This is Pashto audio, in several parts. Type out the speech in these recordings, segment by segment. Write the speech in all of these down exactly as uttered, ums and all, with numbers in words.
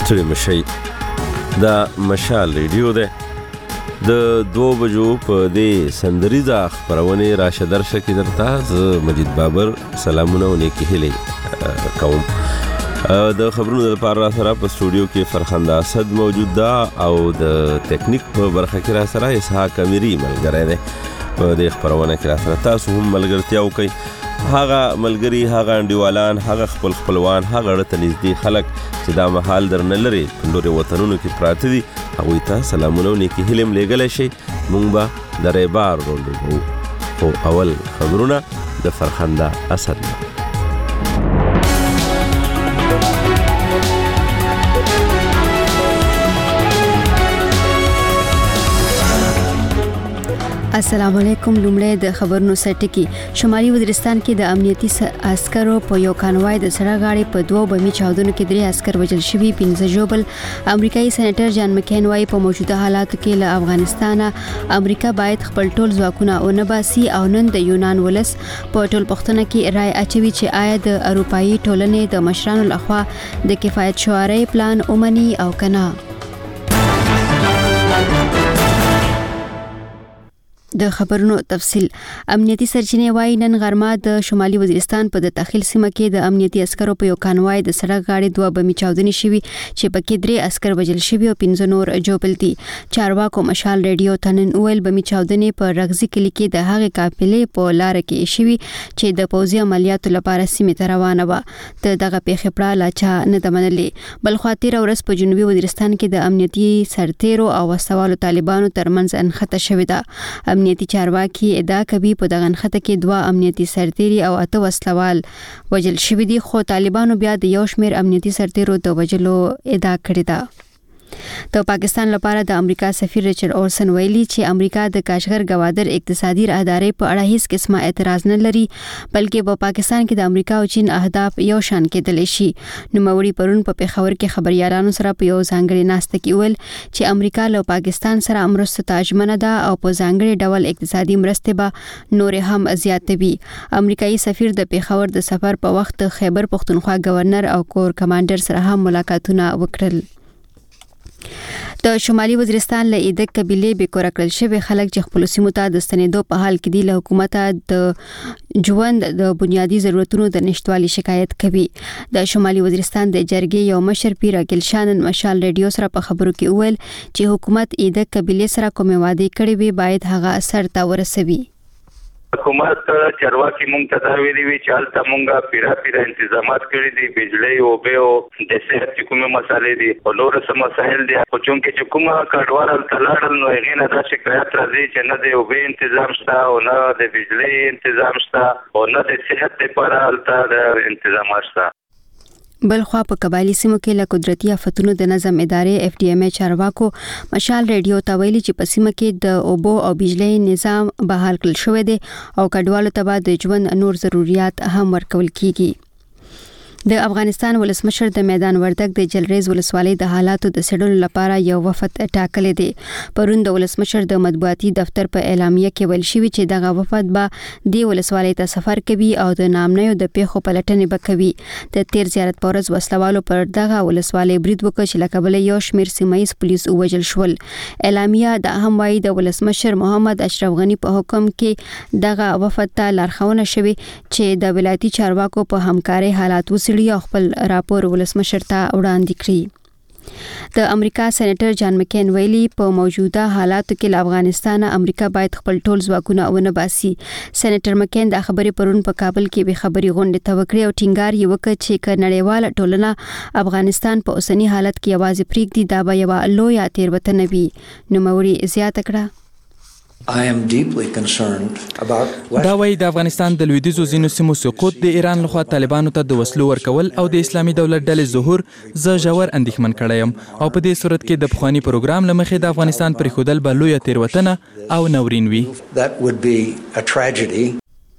ستړي مشي. دا مشال ریډیو ده. د دو بجو په دې سندریزه خبرونه راشه درشه کې درته ز مجید بابر سلامونه او نیکی هلي کوم. د خبرونو لپاره سره په سټوډیو کې فرخنده اسد موجود ده او د ټیکنیک په برخه کې را سره اسحاق امیری ملګری دی. په دې خبرونه کې را سره تاسو هم ملګرتیا وکئ. هغه ملګری، هغه انډیوالان، هغه خپل خپلوان، هغه ته نږدې خلک چې دا مهال درنه لري په نورو وطنونو کې پراته دي، هغوی ته سلامونه او نیکې هیلې هم لیږلی شئ. موږ به د ریبار رول خو اول خبرونه د فرخنده اسد نه. السلام علیکم. لومړی د خبرونو سرټکی. شمالي وزیرستان کې د امنیتي عسکرو په یو کانوای د سړک غاړې په دوه بمي چاودنو کې درې عسكر وژل شوي، پنځه ژوبل. امریکایي سېنیټر جان مکین وايي په موجوده حالاتو کې له افغانستانه امریکا باید خپل ټول ځواکونه ونباسي او نن د یونان ولس په ټول پښتنه کې رائے اچوي چې آیا د اروپאי ټولنې د مشرانو لخوا د کفایت شعاري پلان اومني او کنه. د خبرونو تفصیل. امنیتي سرچینې وايي نن غرمه د شمالي وزیرستان په د تخیل سیمه کې د امنیتي عسکرو په یو کانوای د سړک غاړې دوه بمي چاودنې شوي چې پکې درې عسكر وژل شوي او پنځه نور ژوبل دي. چارواکو مشال ریډیو ته نن ویل بمي چاودنې په رغزي کلي کې د هغې قافلې په لار کې شوي چې د پوځي عملیاتو لپاره سیمې ته روانه وه. د دغه پیښې پړه لا چا نه ده منلې. بل خوا تېره ورځ په جنوبي وزیرستان کې د امنیتي سرتیرو او وسوالو طالبانو ترمنځ انخته شوې ده. امنیتي چارواکي ادعا کوي په دغه انخته کې دوه امنیتي سرتیري او اته وسلوال وژل شوي دي، خو طالبانو بیا د یو شمېر امنیتي سرتیرو د وژلو ادعا کړې ده. د پاکستان لپاره د امریکا سفیر ریچارډ اورسن ویلي چې امریکا د کاشغر گوادر اقتصادي راهداري په اړه هیڅ قسمه اعتراض نه لري، بلکې په پاکستان کې د امریکا او چین اهداف یو شان کېدلی شي. نوموړي پرون په پیښور کې خبريالانو سره په یو ځانګړي ناسته کې ویل چې امریکا له پاکستان سره مرسته ته ژمنه ده او په ځانګړي ډول اقتصادي مرستې به نور هم زیاتوي. امریکایي سفیر د پیښور د سفر په وخت خیبر پښتونخوا گورنر او کور کمانډر سره هم ملاقاتونه وکړل. د شمالي وزیرستان له ایدک قبیلې به کور کړل شوی خلک چې خپل سیمو ته د ستنېدو په حال کې دي له حکومت د ژوند د بنیادی ضرورتونو د نشټوالي شکایت کوي. د شمالي وزیرستان د جرګې یو مشر پیر اکل شانن مشال ریډیو سره په خبرو کې ویل چې حکومت ایدک قبیلې سره کومه وعده کړې وي باید هغه اثر تا ورسوي. حکومت چرواکي مونږ ته دا ویلي وي چې هلته مونږه پیرا پیرا انتظامات کړي دي، بجلی او اوبه او د صحت چې کومه مسالې دي او نور څه مسایل دي، خو چونکې چې کومه کډوال هلته لاړل نو هغې نه دا شکایت راځي چې نه د اوبه انتظام شته او نه د بجلی انتظام شته او نه د صحت لپاره هلته د انتظامات شته. بل خوا په قبایلی سیمو کې له قدرتي آفتونو د نظم ادارې اف ډي ام ای چارواکو مشال ریډیو ته ویلي چې په سیمه کې د اوبو او بجلی نظام بحال کړل شوی دی او کډوالو ته به د ژوند نور ضرورت هم ورکول کیږي. د افغانستان ولسمشر د میدان وردګ د جلریز ولسوالۍ د حالاتو د څېړلو لپاره یو وفد ټاکلی دی. پرون د ولسمشر د مطبوعاتي دفتر په اعلامیه کې ویل شوي چې دغه وفد به د ولسوالۍ ته سفر کوي او د نامنیو د پیښو پلټنې به کوي. د تیر زیارت په ورځ وسلوالو پر دغه ولسوالۍ برید وکړ چې له کبله یو شمېر سیمه ییز پولیس ووژل شول. اعلامیه دا هم وایي د ولسمشر محمد اشرف غني په حکم کې دغه وفد ته لارښوونه شوې چې د ولایتي چارواکو په همکارۍ حالات وڅېړي او خپل راپور ولسمشر ته وړاندې کړي. د امریکا سېنیټر جان مکین ویلي په موجوده حالاتو کې له افغانستانه امریکا باید خپل ټول ځواکونه ونباسي. سېنیټر مکین دا خبرې پرون په کابل کې به خبري غونډې ته وکړې او ټینګار یې وکړ چې که نړیواله ټولنه افغانستان په اوسني حالت کې یوازې پرېږدي دا به یوه لویه تېروتنه وي. نوموړي زیاته کړه I am deeply concerned about دا وایي د افغانستان د لویدیځو ځینو سیمو سقوط د ایران لخوا طالبانو ته د وسلو ورکول او د اسلامي دولت ډلې ظهور زه ژور اندېښمن کړی یم او په دې صورت کې د پخواني پروګرام له مخې د افغانستان پرېښودل به لویه تېروتنه او ناورین وي. that would be a tragedy.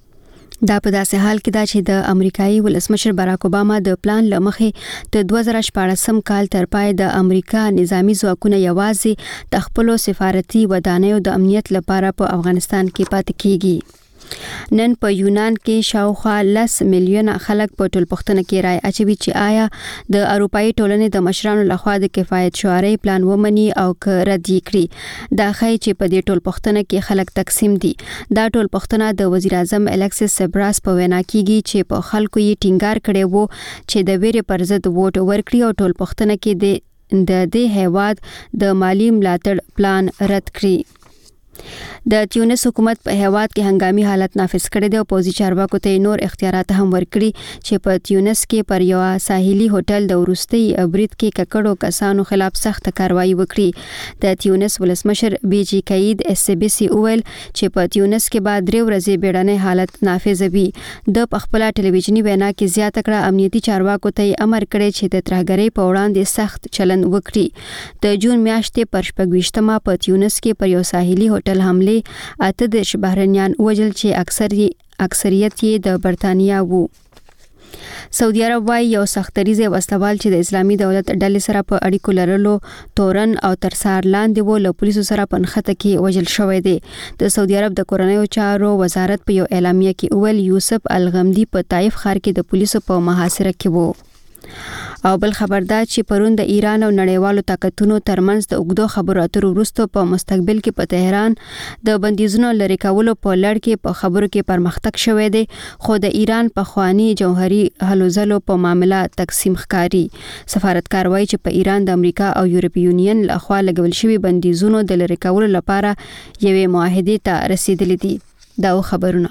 دا په داسې حال کې دا چې د امریکایي ولسمشر باراک اوباما د پلان له مخې د دوه زره شپاړسم کال تر پای د امریکا نظامی ځواکونه یوازې د خپلو سفارتي ودانیو د امنیت لپاره په افغانستان کې پاتې کیږي. نن په یونان کې شاوخوا لس میلیونه خلک په ټولپوښتنه کې رائے اچوي چې آیا د اروپאי ټولنې د مشرانو لخوا د کفایت شعاري پلان ومني او که رد یې کړي. دا ښایي چې په دې ټولپوښتنه کې خلک تقسیم دي. دا ټولپوښتنه د وزیر اعظم الکسیس سپراس په وینا کېږي چې په خلکو یې ټینګار کړی وو چې د ویرې پر ضد ووټ ورکړي او ټولپوښتنه کې د د دې هیواد د مالی ملاتړ پلان رد کړي. د تیونس حکومت په هیواد کې هنګامي حالت نافذ کړی دی او پوځي چارواکو ته نور اختیارات هم ورکړي چې په تیونس کې پر یو ساحلي هوټل د وروستي برید کې ککړو کسانو خلاف سخت کاروایی وکړي. د تیونس ولسمشر بیجی کاید اس بي سي اویل چې په تیونس کې بعد درې ورځې بیړنی حالت نافذ وي. د خپل ټلویزیونی وینا کې زیاته کړه امنیتي چارواکو ته امر کړی چې د ترهګرۍ په وړاندې سخت چلند وکړي. د جون میاشتې پر شپږویشتمه په تیونس کې پر یو ساحلي هوټل حمله اته د بهرنیان وجل چې اکثر اکثریت یې د برتانیا وو. سعودي عرب وايي یو سختریزه وسلوال چې د اسلامي دولت ډلې سره په اړیکو لرلو تورن او ترسار لاندې وو له پولیسو سره په نښته کې وجل شوی دی. د سعودي عرب د کورنیو چارو وزارت په یو اعلامیه کې اول یوسف الغمدی په طائف ښار کې د پولیسو په محاصره کې وو. او بل خبردار چې پرون د ایران او نړیوالو طاقتونو ترمنځ د اوږدو خبرو اترو وروسته په مستقبل کې په تهران د بندیزونو لرې کولو په لړ کې په خبرو کې پرمختګ شوی دی، خو د ایران په خواني جوهري هلو ځلو په معاملې تقسیم ښکاري. سفارتکار وایي چې په ایران د امریکا او یورپی یونین لخوا لګول شوي بندیزونو د لرې کولو لپاره یوې معاهدې ته رسیدلي دي. دا خبرونه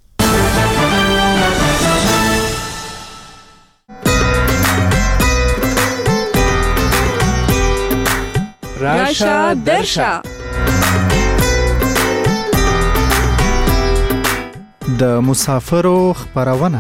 راشا درشا د مسافرو خبرونه.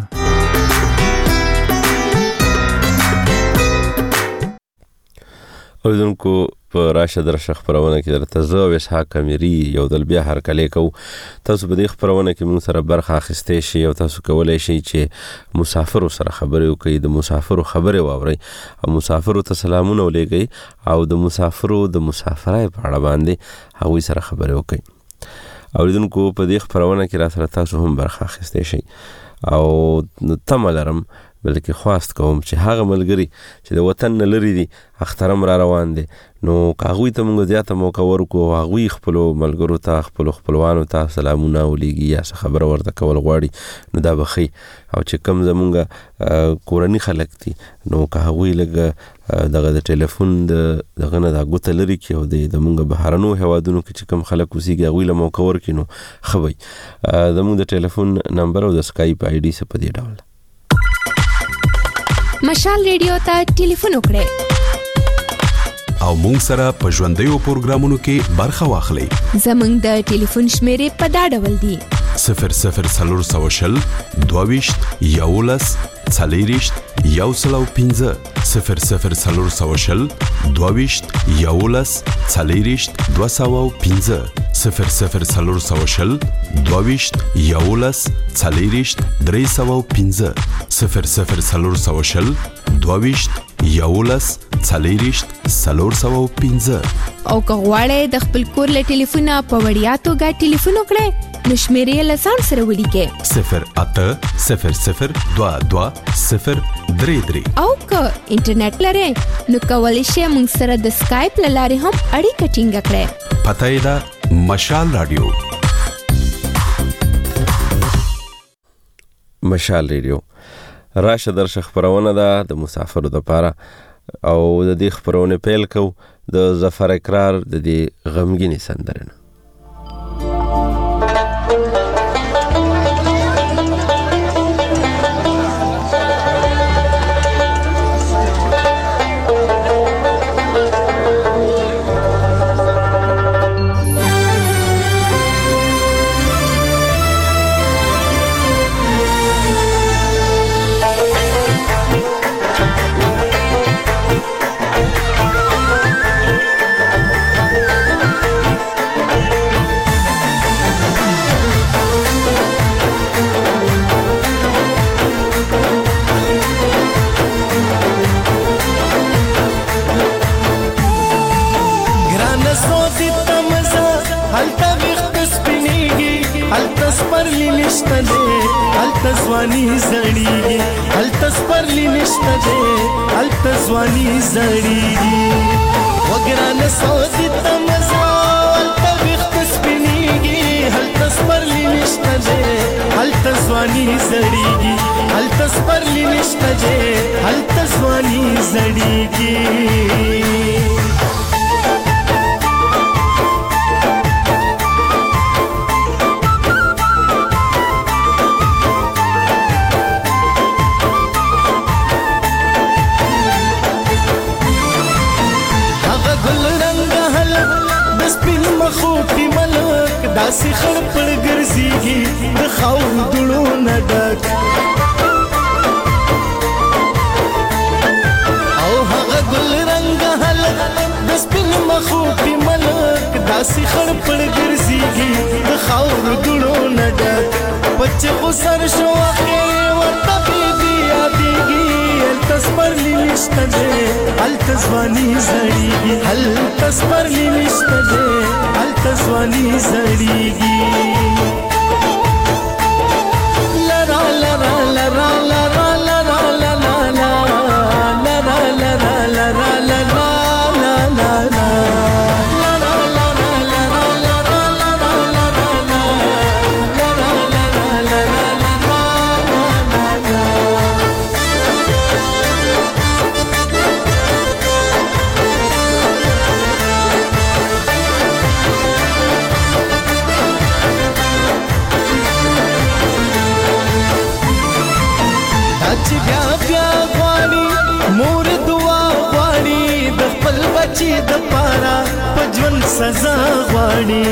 اوریدونکو په راشه درشه خبرونه کې درته زه او اسحاق امیري یو ځل بیا هرکلی کوو. تاسو په دې خبرونه کې موږ سره برخه اخیستی شئ او تاسو کولی شئ چې مسافرو سره خبرې وکړئ، د مسافرو خبرې واورئ او مسافرو ته سلامونه ولېږئ او د مسافرو د مسافرۍ په اړه باندې هغوی سره خبرې وکړئ. اوریدونکو په دې خبرونه کې را سره تاسو هم برخه اخیستی شئ او تمه لرم بلکې خواست کوم چې هغه ملګري چې د وطن نه لرې دي اخترم را روان دي نو که هغوی ته موږ زیاته موقع ورکړو او هغوی خپلو ملګرو ته خپلو خپلوانو ته سلامونه ولیږي یا څه خبره ورته کول غواړي نو دا به ښي. او چې کوم زمونږ کورني خلک دي نو که هغوی لږ دغه د ټلیفون د دغه نه دا ګوته لرې کړي او د زمونږ بهرنو هیوادونو کې چې کوم خلک اوسېږي هغوی له موقع ورکړي نو ښه وي. زمونږ د ټلیفون نمبر او د سکایپ آی ډي څه په دې ډول مشال ریډیو ته ټلیفون وکړئ او مونږ سره په ژوندیو پروګرامونو کې برخه واخلئ. زمونږ د ټلیفون شمیرې په دا ډول دي: صفر صفر څلور سوه شل دوه ویشت یولس څلېرویشت یو سل او پنځه صفر صفر څلور سوه شل دوه ویشت یولس څلېرویشت دوه سوه او پنځه صفر صفر څلور سوه شل دوه ویشت یولس څلېرویشت درې سوه او پنځه صفر صفر څلور سوه شل دوه ویشت یولس څلېرویشت څلور سوه او پنځه. او که غواړئ د خپل کور له ټلیفونه په وړیا توګه ټلیفون وکړئ نو شمیرې یې له ځان سره ولیکئ: صفر اته صفر صفر دوه دوه صفر درې درې. او که انټرنیټ لرئ نو کولی شئ موږ سره د سکایپ له لارې هم اړیکه ټینګه کړئ. پته یې ده مشال راډیو. مشال ریډیو راشه درشه خبرونه ده د مسافرو دپاره او د دې خبرونه پیل کوو د ظفر اقرار د دې غمګینې سندرې نه. هلته وخت سپینیږي هلته سپرلی نشته دی هلته ځواني زړیږي هلته سپرلی نشته دی هلته ځواني زړیږي وګرانه سعودي ته مزه هلته ویښته سپینېږي هلته سپرلی نشته دی هلته ځواني زړیږي هلته سپرلی نشته دی هلته ځواني زړیږي خوټي ملک داسې خړ پړ ګرځيږي د خاور دړو نه ډک او هغه ګل رنگ هلک د سپین مخوټي ملک داسې خړ پړ ګرځيږي د خاور دړو نه ډک بچ خو سر شو اخر ورته بيبي ياديږي التسپرلی نشته دی هلته ځواني زړیږي هلته سپرلی نشته دی هلته ځواني زړیږي لرا لرا لرا لرا لرا لرا لرا لرا لرا لرا چې د پارا پجون سزا غواړي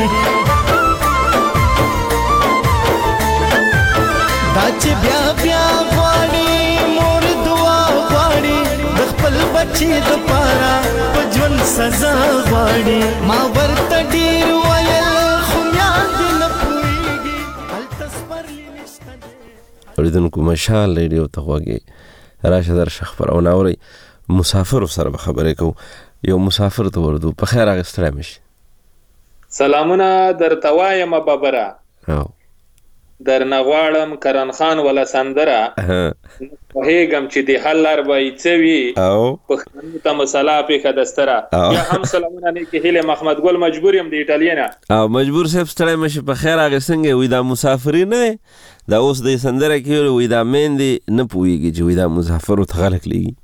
دا چې بیا بیا غواړي مور دعا غواړي د خپل بچي د پارا پجون سزا غواړي ما ورته ډیر ویل خو یاد نه پوهیږي هلته سپرلی نشته دی اوریدونکو مشال ریډیو ته غوږی راشه درشه خبرونه اورئ مسافر سره به خبرې کوو یو مسافر ته ورته په خیر راغستړی مشي سلامونه درته وایم بابره او درنه غواړم کرن خان ولا سندره پوهېږم چې د حل لار به یې څه وي پښتنو ته مسله پېښه دستره یا هم سلامونه نیکې هیلې محمد ګل مجبور یم د ایټالیا نه او مجبور صاحب ستړی مشي په خیر هغې څنګه وي دا مسافري نه دی دا اوس د سندره کې وي دا میندې نه پوهېږي چې وي دا مسافرو ته خلک لیږي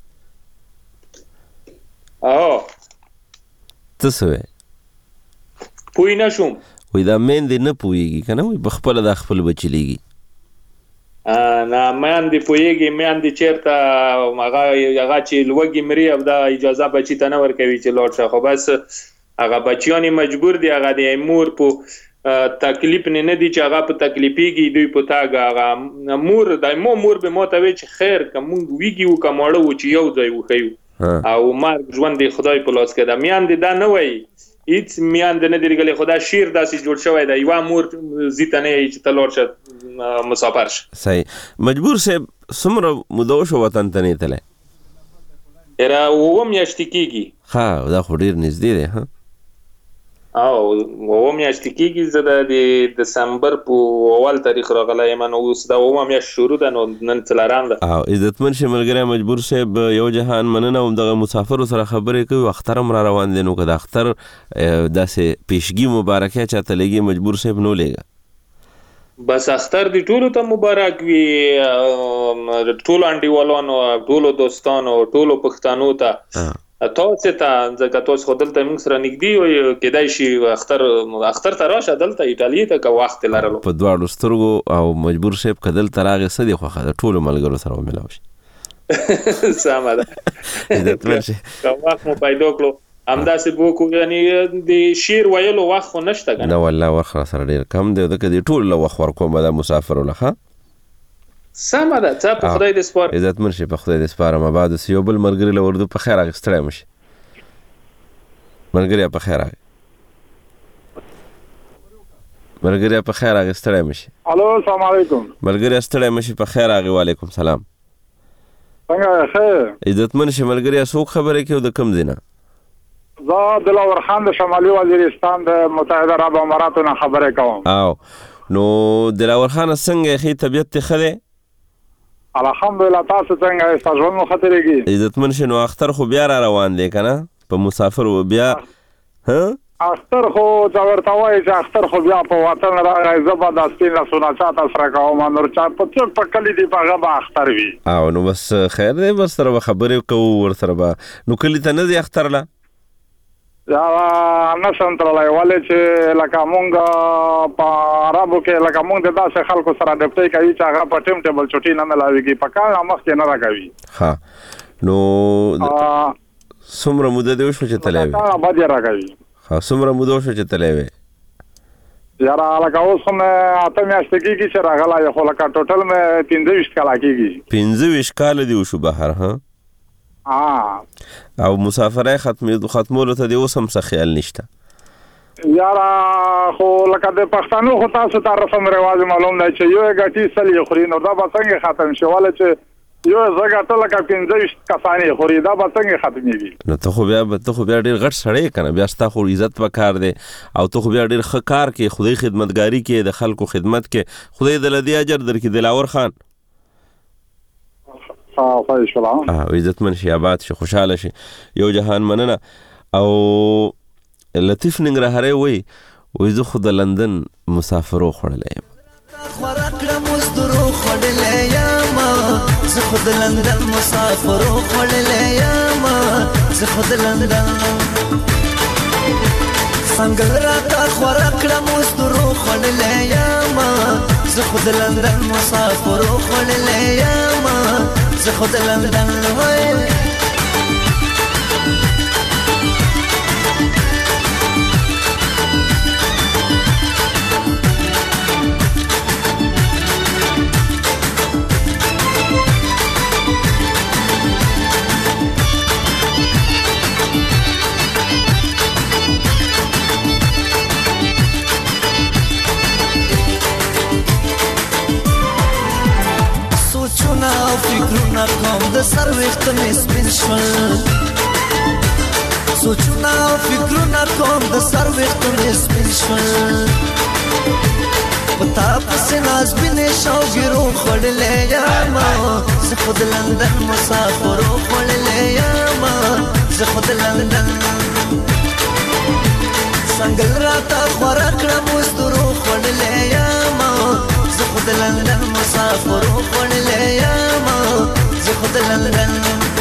او څه سوی پوی نه شوم وی دا میندې نه پوهېږي که نه وي په خپله دا خپل بچي لیږي نه میندې پوهېږي میندې چېرته هغه هغه چې لوږې مري او دا اجازه بچي ته نه ورکوي چې لاړ شه خو بس هغه بچیان مجبور دي هغه د مور په تکلیف نه نه دي چې هغه په تکلیفېږي دوی په تاګ هغه مور د مو مور به ما ته وی چې خیر که مونږ ویږي و که ماړه و چې یو ځای وښیو او مرګ ژوند د خدای په لاس کې ده میندې دا نه وایي هیڅ میندې نه دي لګلې خو دا شعر داسې جوړ شوی دی یوه مور ځي ته نه یایي چې ته لاړ شه مسافر شه صحیح مجبور صاحب څومره موده وشوه وطن ته نه تللی یاره اووه میاشتې کېږي ښه دا خو ډېر نږدې دی ها او اووه میاشتې کېږي زه د دسمبر په اول تاریخ راغلی یم نو اوس دا اووه میاشت شروع ده نو نن څلورم ده او عزتمن شي ملګری مجبور صاحب یو جهان مننه همدغه مسافرو سره خبرې کوي اختر هم را روان دی نو که د اختر داسې پیشګي مبارکه چاته لګي مجبور صاحب نو لیږه بس اختر دی ټولو ته مبارک وي ټولو انډیوالانو ټولو دوستانو ټولو پښتنو ته تاسو ته ځکه تاسو خو دلته موږ سره نږدې یو کېدای شي اختر اختر ته راشه دلته ایټالیا ته که وخت لرلو په دواړو سترګو او مجبور صاحب که دلته راغې څه دي خوښه ده ټولو ملګرو سره وملاو شي سمه ده عزتمن شي که وخت مو پیدا کړو همداسې به وکړو یعنې د شعر ویلو وخت خو نشته که نه والله وخت را سره ډېر کم دی ځکه دې ټولو له وخت ورکوم به دا مسافرو له ښه سمه ده څه په خدای دې سپارم عزتمن شي په خدای دې سپارم اباد اوسې یو بل ملګري له اردو په خیر راغی ستړی مه شي ملګریا په خیر راغی ملګریا په خیر راغی ستړی مه شي الو السلام علیکم ملګریا ستړی مه شي په خیر راغی وعلیکم سلام څنګه ښه عزتمن شي ملګریا څوک خبرې کوي او د کوم ځای نه زه دلاور خان د شمالي وزیرستان د متحده عرب اماراتو نه خبرې کوم او نو دلاور خان څنګه خې طبيعت ته خده؟ الحمدلله. تاسو څنګه یې؟ تاسو نو خطرېږي عزتمن شنو اختر خو بیا را روان دی کنه په مسافر و بیا ها اختر خو څورته وای چې اختر خو بیا په وطن راغی زبردستي له سونه چاته سره کوم نور چا په څوک په کلی دی په غبا اختر وی او نو بس خیر دی بس سره خبرې کوو ور سره به نو کلی ته نه دی اختر لا یا نه سنترلای ولې چې لکه مونږ په عربو کې لکه مونږ د داسې خلکو سره ډپټي کوي چې هغه په ټیم ټیبل چټي نه ملاويږي په کار مخ کې نه راکوي. ها نو څومره مده دی شو چې تلای وي؟ دا باندې راکوي. ها څومره مده شو چې تلای وي؟ یاره لکه اوس هم اته میاشتې کېږي چې راغلی خو لکه ټوټل مې پنځه ویشت کاله کېږي. پنځه ویشت کاله دی وشو بهر ها؟ او مسافرای ختمې ختمولو ته د اوس هم څه خیال نشته یاره خو لکه د پښتنو خو تاسو ته رسم رواج معلوم دی چې یو ګټي سلی خوري نو دا به څنګه ختم شي ولې چې یو زګټه لکه پنځه ویشت کسانې خوري دا به څنګه ختمېږي؟ نو ته خو بیا ته خو بیا ډېر غټ سړی که نه بیا ستا خو عزت به کار دی او ته خو بیا ډېر ښه کار کې خدای خدمتګاري کې د خلکو خدمت کې خدای د لدې اجر درکړي دلاور خان. اه عزتمن شي آباد شي خوشاله شي یو جهان مننه. او لطیف ننګرهاری وایي وایي زه خو د لندن مسافرو خوړلی یم خوراکړه مزدورو خوړلی یم زه خو د لندن مسافرو خوړلی یم زه خو د لندن څنګه راته خوراکړه مزدورو خوړلی یم زه خو د لندن مسافرو خوړلی یم زه خو د لندن وای فکرونه کوم د سر وخت مې سپین شول سوچونه فکرونه کوم د سر وخت مې سپین شول پتا پسې ناز بینې شوګیرو خوړلې یم زه خو د لندن مسافرو خوړلې یم زه خو د لندن څنګه راته خوره کړه مزدورو خوړلې یم زه خو د لندن مسافرو خوړلې یم زه خو د لندن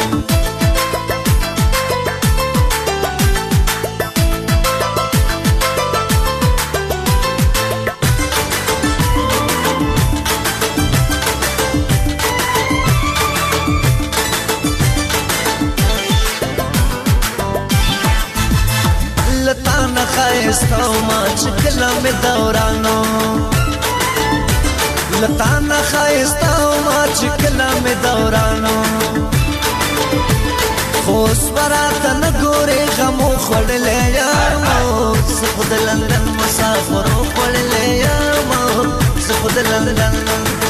لتانه ښایسته ومه چې کله مې دورانو لتانه ښایسته ومه چې کله مې دورانو خو اوس به راته نه ګورې غمو خوړلی یم زه خو د لندن مسافرو خوړلی یم زه خو د لندن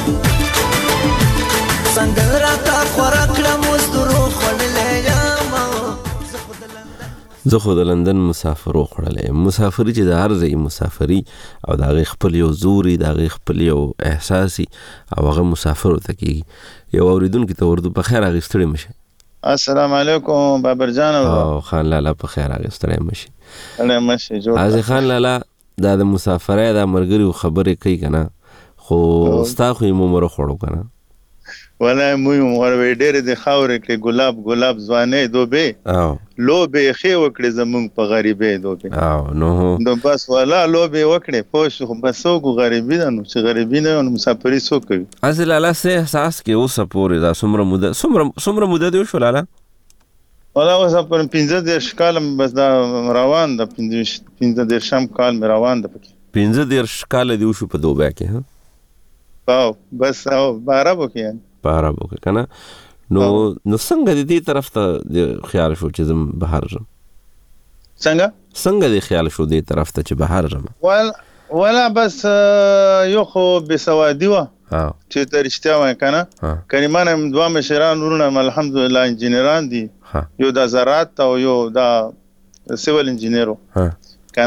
څنګه راته خوره کړه مزدورو خوړلی یم زه خو د لندن مسافرو خوړلی یم. مسافري چې د هر ځای مسافري او د هغې خپل یو زوري د هغې خپل یو احساسي او هغه مسافرو ته کېږي. یو اورېدونکي ته اردو په خیر هغې ستړی مه شئ. السلام علیکم بابر جان او خان لالا په خیر هغې ستړی مه شئ. ستړی مه شئ جوړ حاجي خان لالا دا د مسافرۍ دا ملګري خبرې کوي که نه خو ستا خو یې مومره خوړو که نه والله موی مغروي ډېرې د خاورې کړې ګلاب ګلاب ځوانۍ دوبې او لوبې ښې وکړې زمونږ په غریبۍ دوبې او نو نو بس والله لوبې وکړې پوه شو خو بس څوک غریبي ده نو چې غریبي نه وي نو مسافري څوک کوي. هسې لالا څه احساس کې اوسه پورې دا څومره موده څومره څومره موده دې وشو لالا؟ والله اوس پر پنځه دېرش کاله بس دا روان ده پنځه دېرشم کال مې روان ده پکې. پنځه دېرش کاله دې وشو په دوبۍ کې ها؟ او بس او په عربو کې یعنې په عربو کې که نه نو نو څنګه د دې طرف ته د خیال شو چې زم بهر ځم؟ څنګه څنګه د خیال شو دې طرف ته چې بهر ځم؟ ول ولا بس یو خو بېسوادي وه چې ته رښتیا وایم که نه کریمان هم دوه مشران وروڼه هم الحمدلله انجینران دي یو دا زراعت او یو دا سیول انجینر و که نه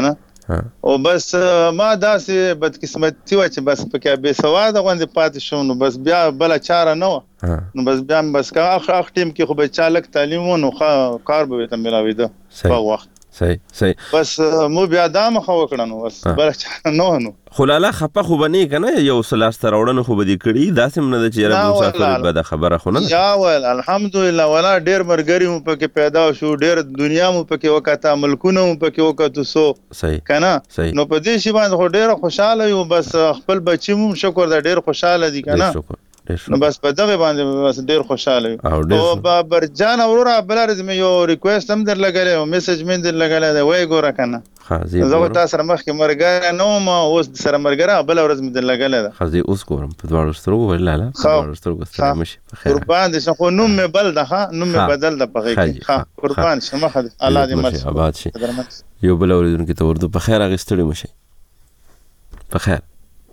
او بس ما داسې بدقسمتي وه چې بس پکې بې سواده غوندې پاتې شوم نو بس بیا بله چاره نه وه نو بس بیا بس که اخ اخ ټیم کې خو به چا لږ تعلیم و نو ښه کار به ورته میلاوېده په وخت صحیح صحیح بس مو بیا دا مخه وکړه نو بس بله چاره نه وه نو خو لالا خپه خو به نه یې که نه یو څه لاسته راوړنه خو به دې کړي داسې هم نه ده چې یاره مسافر بده خبره خو نه ده یا ویل الحمدلله ولا ډېر ملګري مو پکې پیدا شو ډېر دنیا مو پکې وکته ملکونه مو پکې وکتو سو صحیح که نه نو په دې شي باندې خو ډېره خوشحاله یو بس خپل بچي مو شکر ده ډېر خوشحاله دي که نه نو بس په دغه باندې بس ډېر خوشحاله وي او بابر جان وروره بله ورځ مې یو ریکویسټ هم در لګلی او میسج مې در لګلی دی وایي ګوره که نه زه به تا سره مخکې ملګری نه وم اوس سره ملګری بله ورځ مې در لګلی ده ښه زه اوس ګورم په دواړو سترګو ولې لالا په دواړو سترګو ستړی مه شي په خیر قربان دې شم خو نوم مې بل ده ښه نوم مې بدل ده په هغې کې ښه قربان شم مخه دې الله دې مل شي آباد شي یو بله اورېدونکي ته اردو په خیر هغې ستړي مه شئ په خیر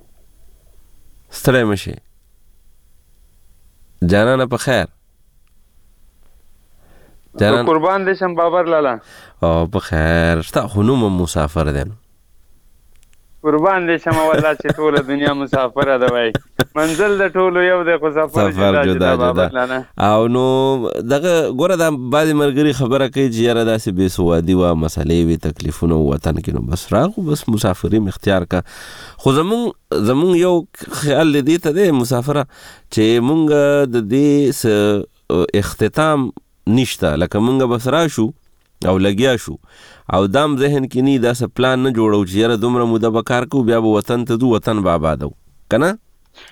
ستړی مه شئ جانانه په خیر جانان قربان دې شم بابر لالا او په خیر ستا خو نوم مسافر دی نو قربان دې شم والله چې ټوله دنیا مسافره ده وای منزل د ټولو یو دی خو سفر جدا جدا او نو دغه ګوره دا بعضې ملګري خبره کوي چې یاره داسې بې سوادي وه مسلې وي تکلیفونه وطن کې نو بس راغو بس مسافري اختیار کا خو زمونږ زمونږ یو خیال دې ته دی مسافره چې مونږ د دې څه اختتام نشته لکه مونږ بس راشو او لګیا شو او دام ذهن کې نه داسې پلان نه جوړو چې یاره دومره موده به کار کوو بیا به وطن ته ځو وطن به آبادو که نه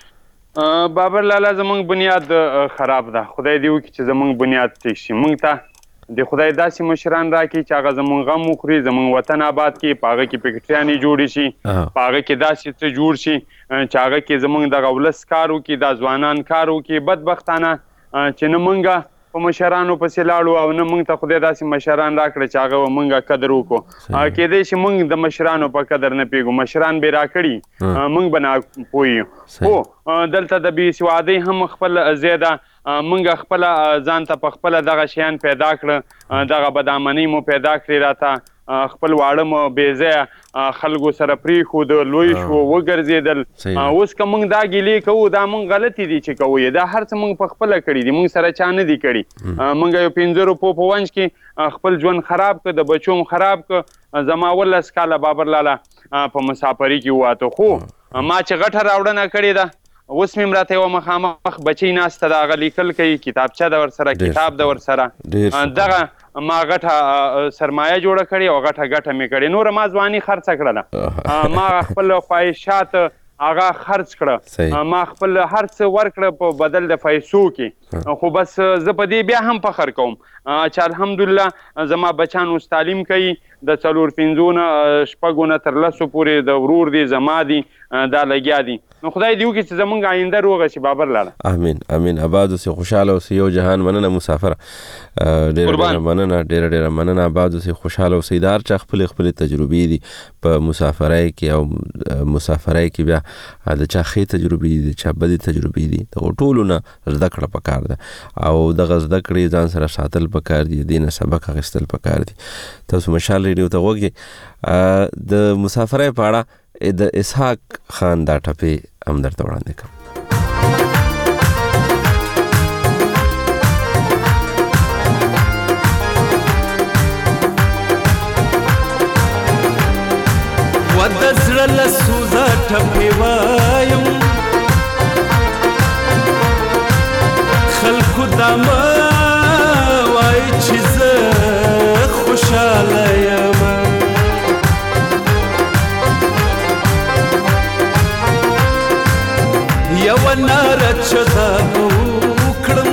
بابر لالا زمونږ بنیاد خراب ده خدای دې وکړي چې زمونږ بنیاد ټیک شي مونږ ته د خدای داسې مشران راکړي چې هغه زمونږ غم وخوري زمونږ وطن آباد کړي په هغه کې فکټریانې جوړې شي په هغه کې داسې څه جوړ شي چې هغه کې زمونږ دغه ولس کار وکړي دا ځوانان کار وکړي بدبختانه چې نه مونږه په مشرانو پسې لاړو او نه مونږ ته خدای داسې مشران راکړه چې هغه مونږه قدر وکړو کېدای شي مونږ د مشرانو په قدر نه پوهېږو مشران به راکړي مونږ به نه پوهېږو هو دلته د بې سوادۍ هم خپل ځای ده مونږ خپله ځان ته په خپله دغه شیان پیدا کړه دغه بدامنۍ مو پیدا کړې راته خپل واړه مو بې ځایه خلکو سره پرېښود لوی شو وګرځېدل اوس که موږ دا ګیلې کوو دا موږ غلطې دي چې کوو یې دا هر څه موږ په خپله کړي دي موږ سره چا نه دي کړي موږ یو پنځه روپو په ونج کې خپل ژوند خراب کړ د بچو هم خراب کړ زما ولس کاله بابر لالا په مسافري کې وواته خو ما چې غټه راوړنه کړې ده اوس مې راته یوه مخامخ بچی ناسته ده هغه لیکل کوي کتابچه ده ورسره کتاب ده ورسره دغه ما غټه سرمایه جوړه کړې او غټه ګټه مې کړې نوره ما ځواني خرڅه کړله ما خپل خواهشات هغه خرڅ کړه ما خپل هر څه ورکړه په بدل د پیسو کې خو بس زه په دې بیا هم فخر کوم چې الحمدلله زما بچان اوس تعلیم کوي د څلور پنځو نه شپږو نه تر لسو پورې د ورور دي زما دي دا لګیا دي نو خدای دې وکړي چې زمونږ آینده روغه شي بابر لاله امین امین آباد اوسې خوشحاله اوسې یو جهان مننه مسافره ډېره ډېره مننه ډېره ډېره مننه آباد اوسې خوشحاله اوسې دا هر چا خپلې خپلې تجربې دي په مسافرۍ کې او مسافرۍ کې بیا د چا ښې تجربې دي د چا بدې تجربې دي دغو ټولو نه زده کړه پکار ده او دغه زده کړې ځان سره ساتل پکار دي دې نه سبق اخیستل پکار دي تاسو مشال ریډیو ته غوږ د مسافرۍ په اړه د اسحاق خان دا ټپې هم درته وړاندې کوم و د زړه له سوزه ټپې وایم خلکو دا مه وایي چې زه خوشحاله یم یوه ناره چغه وکړم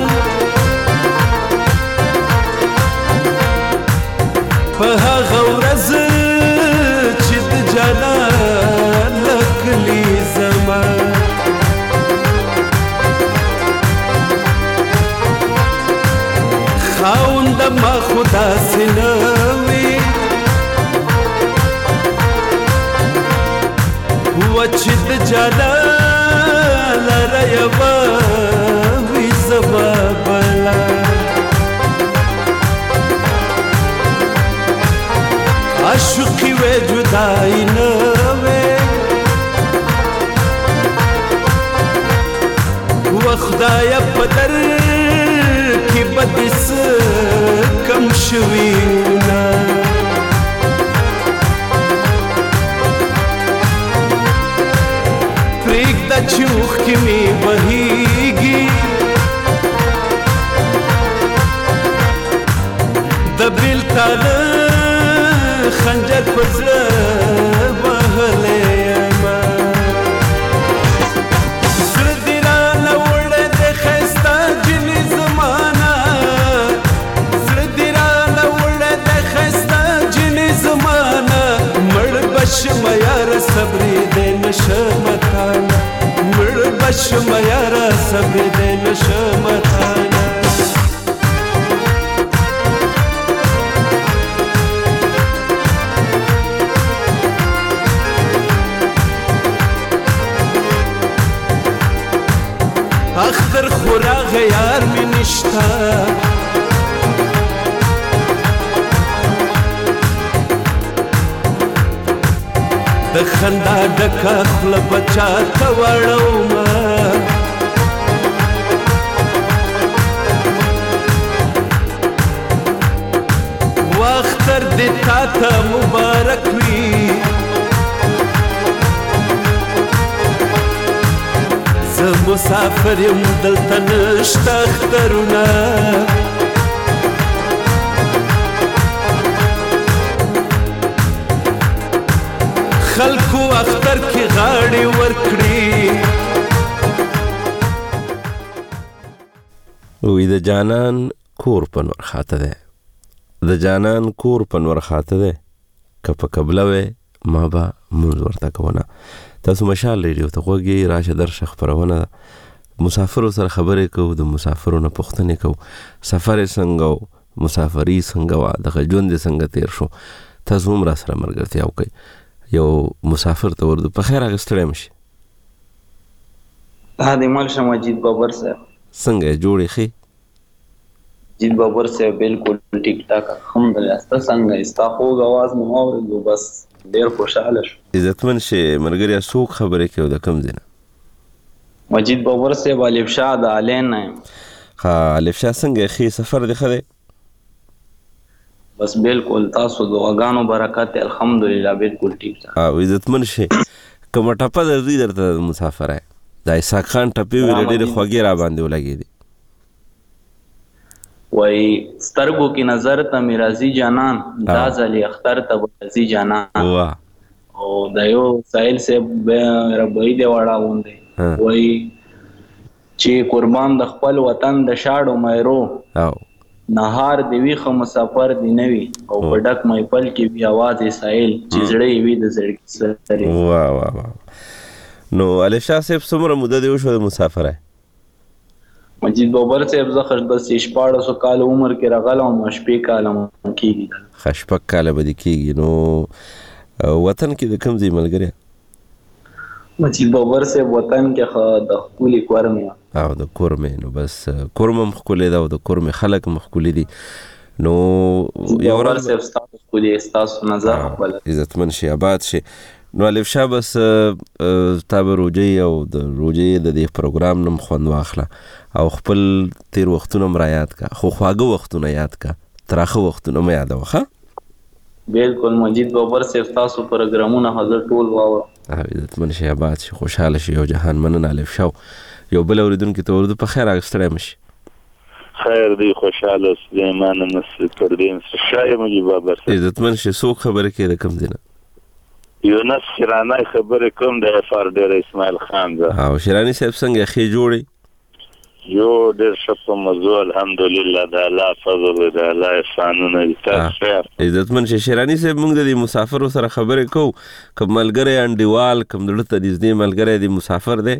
په هغه ورځ چې د جانان له کلي زما خاونده ما خو داسې نه وي وه چې د جانان لره یوه وي زما بلا عاشقي وې جدائی نه وې و خدایه په در کې به دې څه کم شوي نه پرېږده چې اوښکې مې بهیږي د بېلتانه خنجر په زړه وهلی یمه زړه دې رانه وړی دی ښایسته جنې زمانه زړه دې رانه وړی دی ښایسته جنې زمانه مړ به شمه یاره صبرېدی نه شمه تانه مړ به شمه یاره صبرېدی نه شمه تانه اختر خوراغ یار می نشتا د خندا ډکه خوله بچا ته وړومه و اختر دې تا ته مبارک وي زه مسافر یم دلته نشته اخترونه خلکو اختر کې غاړې ورکړي وی د جانان کور په نور خاته دی د جانان کور په نور خاته دی که په قبله وی ما به مونځ ورته کوونه تاسو مشال ریډیو ته غوږی راشه درشه خبرونه مسافرو سره خبرې کوو د مسافرو نه پوښتنې کوو سفر څنګه و مسافري څنګه وه دغه ژوند یې څنګه تیر شو تاسو هم را سره ملګرتیا وکړئ یو مسافر ته ورده په خیر اخیستلی م شي ها دې مال شه مجید بابر صاحب څنګه یې جوړې ښې مجید بابر صاحب بالکل ټیک ټاک الحمدلله ستا څنګه یې ستا خوږ اواز مو واورېدو بس ډېر خوشحاله شو عزتمن شي ملګریا څوک خبرې کوي د کوم ځای نه مجید بابر صاحب الف شاه د آلین نه یم ښه الف شاه څنګه یې ښې سفر دې ښه دی بس بالکل تاسو دعاګانو برکت الحمدلله بالکل ټیک ټاک او عزتمن شي کومه ټپه درځي درته مسافر دی د اسحاق خان ټپې ویلې ډېرې خوږې را باندې ولګېدې وای سترګو کې نظر ته مې راځي جانان دا ځلې اختر ته به راځي جانان او د یو ساحل صاحب ربعي دی واړه وای چې قربان د خپل وطن د شاړو مایرو نهار دی ویخه مسافر دی نوي او په ډک محفل کې وي اواز ساحل چې زړه یې وي د زړګي سره واه واه واه نو الف شاه صاحب څومره موده دی وشوه د مسافره مجید بابر صاحب زه خش بس شپاړسو کال عمر کې راغلم شپې کاله کېږي ښه شپږ کاله به دې کېږي نو وطن کې د کوم ځای ملګری مجید بابر صاحب وطن کې د ښکلي کورمې او د کورمې نو بس کورم هم ښکلی ده او د کورمې خلک هم ښکلي دي نو یو ورځ صاحب ستاسو ښکلي ستاسو نظر خپل عزتمن شي آباد شي نو الف شاه بس تا به روجۍ او د روجۍ د دې پروګرام نه خوند واخله او خپل تیر وختونه م را یاد کا خو خواږه وختونه یاد کا تراخه وختونه م یادوه ښه بالکل مجید بابر صاحب تاسو پروګرامونه حاضر ټول واوره عزتمن شي آباد شي خوشحاله شي یو جهان مننه الف شاه یو بل اورېدونکي ته ورده په خیر اخیستلی م شي خیر دی خوشحاله سلیمان نصر پردین شای مجید بابر صاحب عزتمن شي څوک خبرې کوي د کوم ځای نه یونس شیرانی خبرې کوم د افار ډېر اسماعیل خان ده او شیرانی صاحب څنګه ښې جوړې یو ډېر ښه په موضوع الحمدلله د الله فضل د الله احسانونه دي تاسو عزتمن شي شیرانی صاحب موږ د دې مسافرو سره خبرې کوو که ملګری انډیوال کوم زړه ته نږدې ملګری دی مسافر دی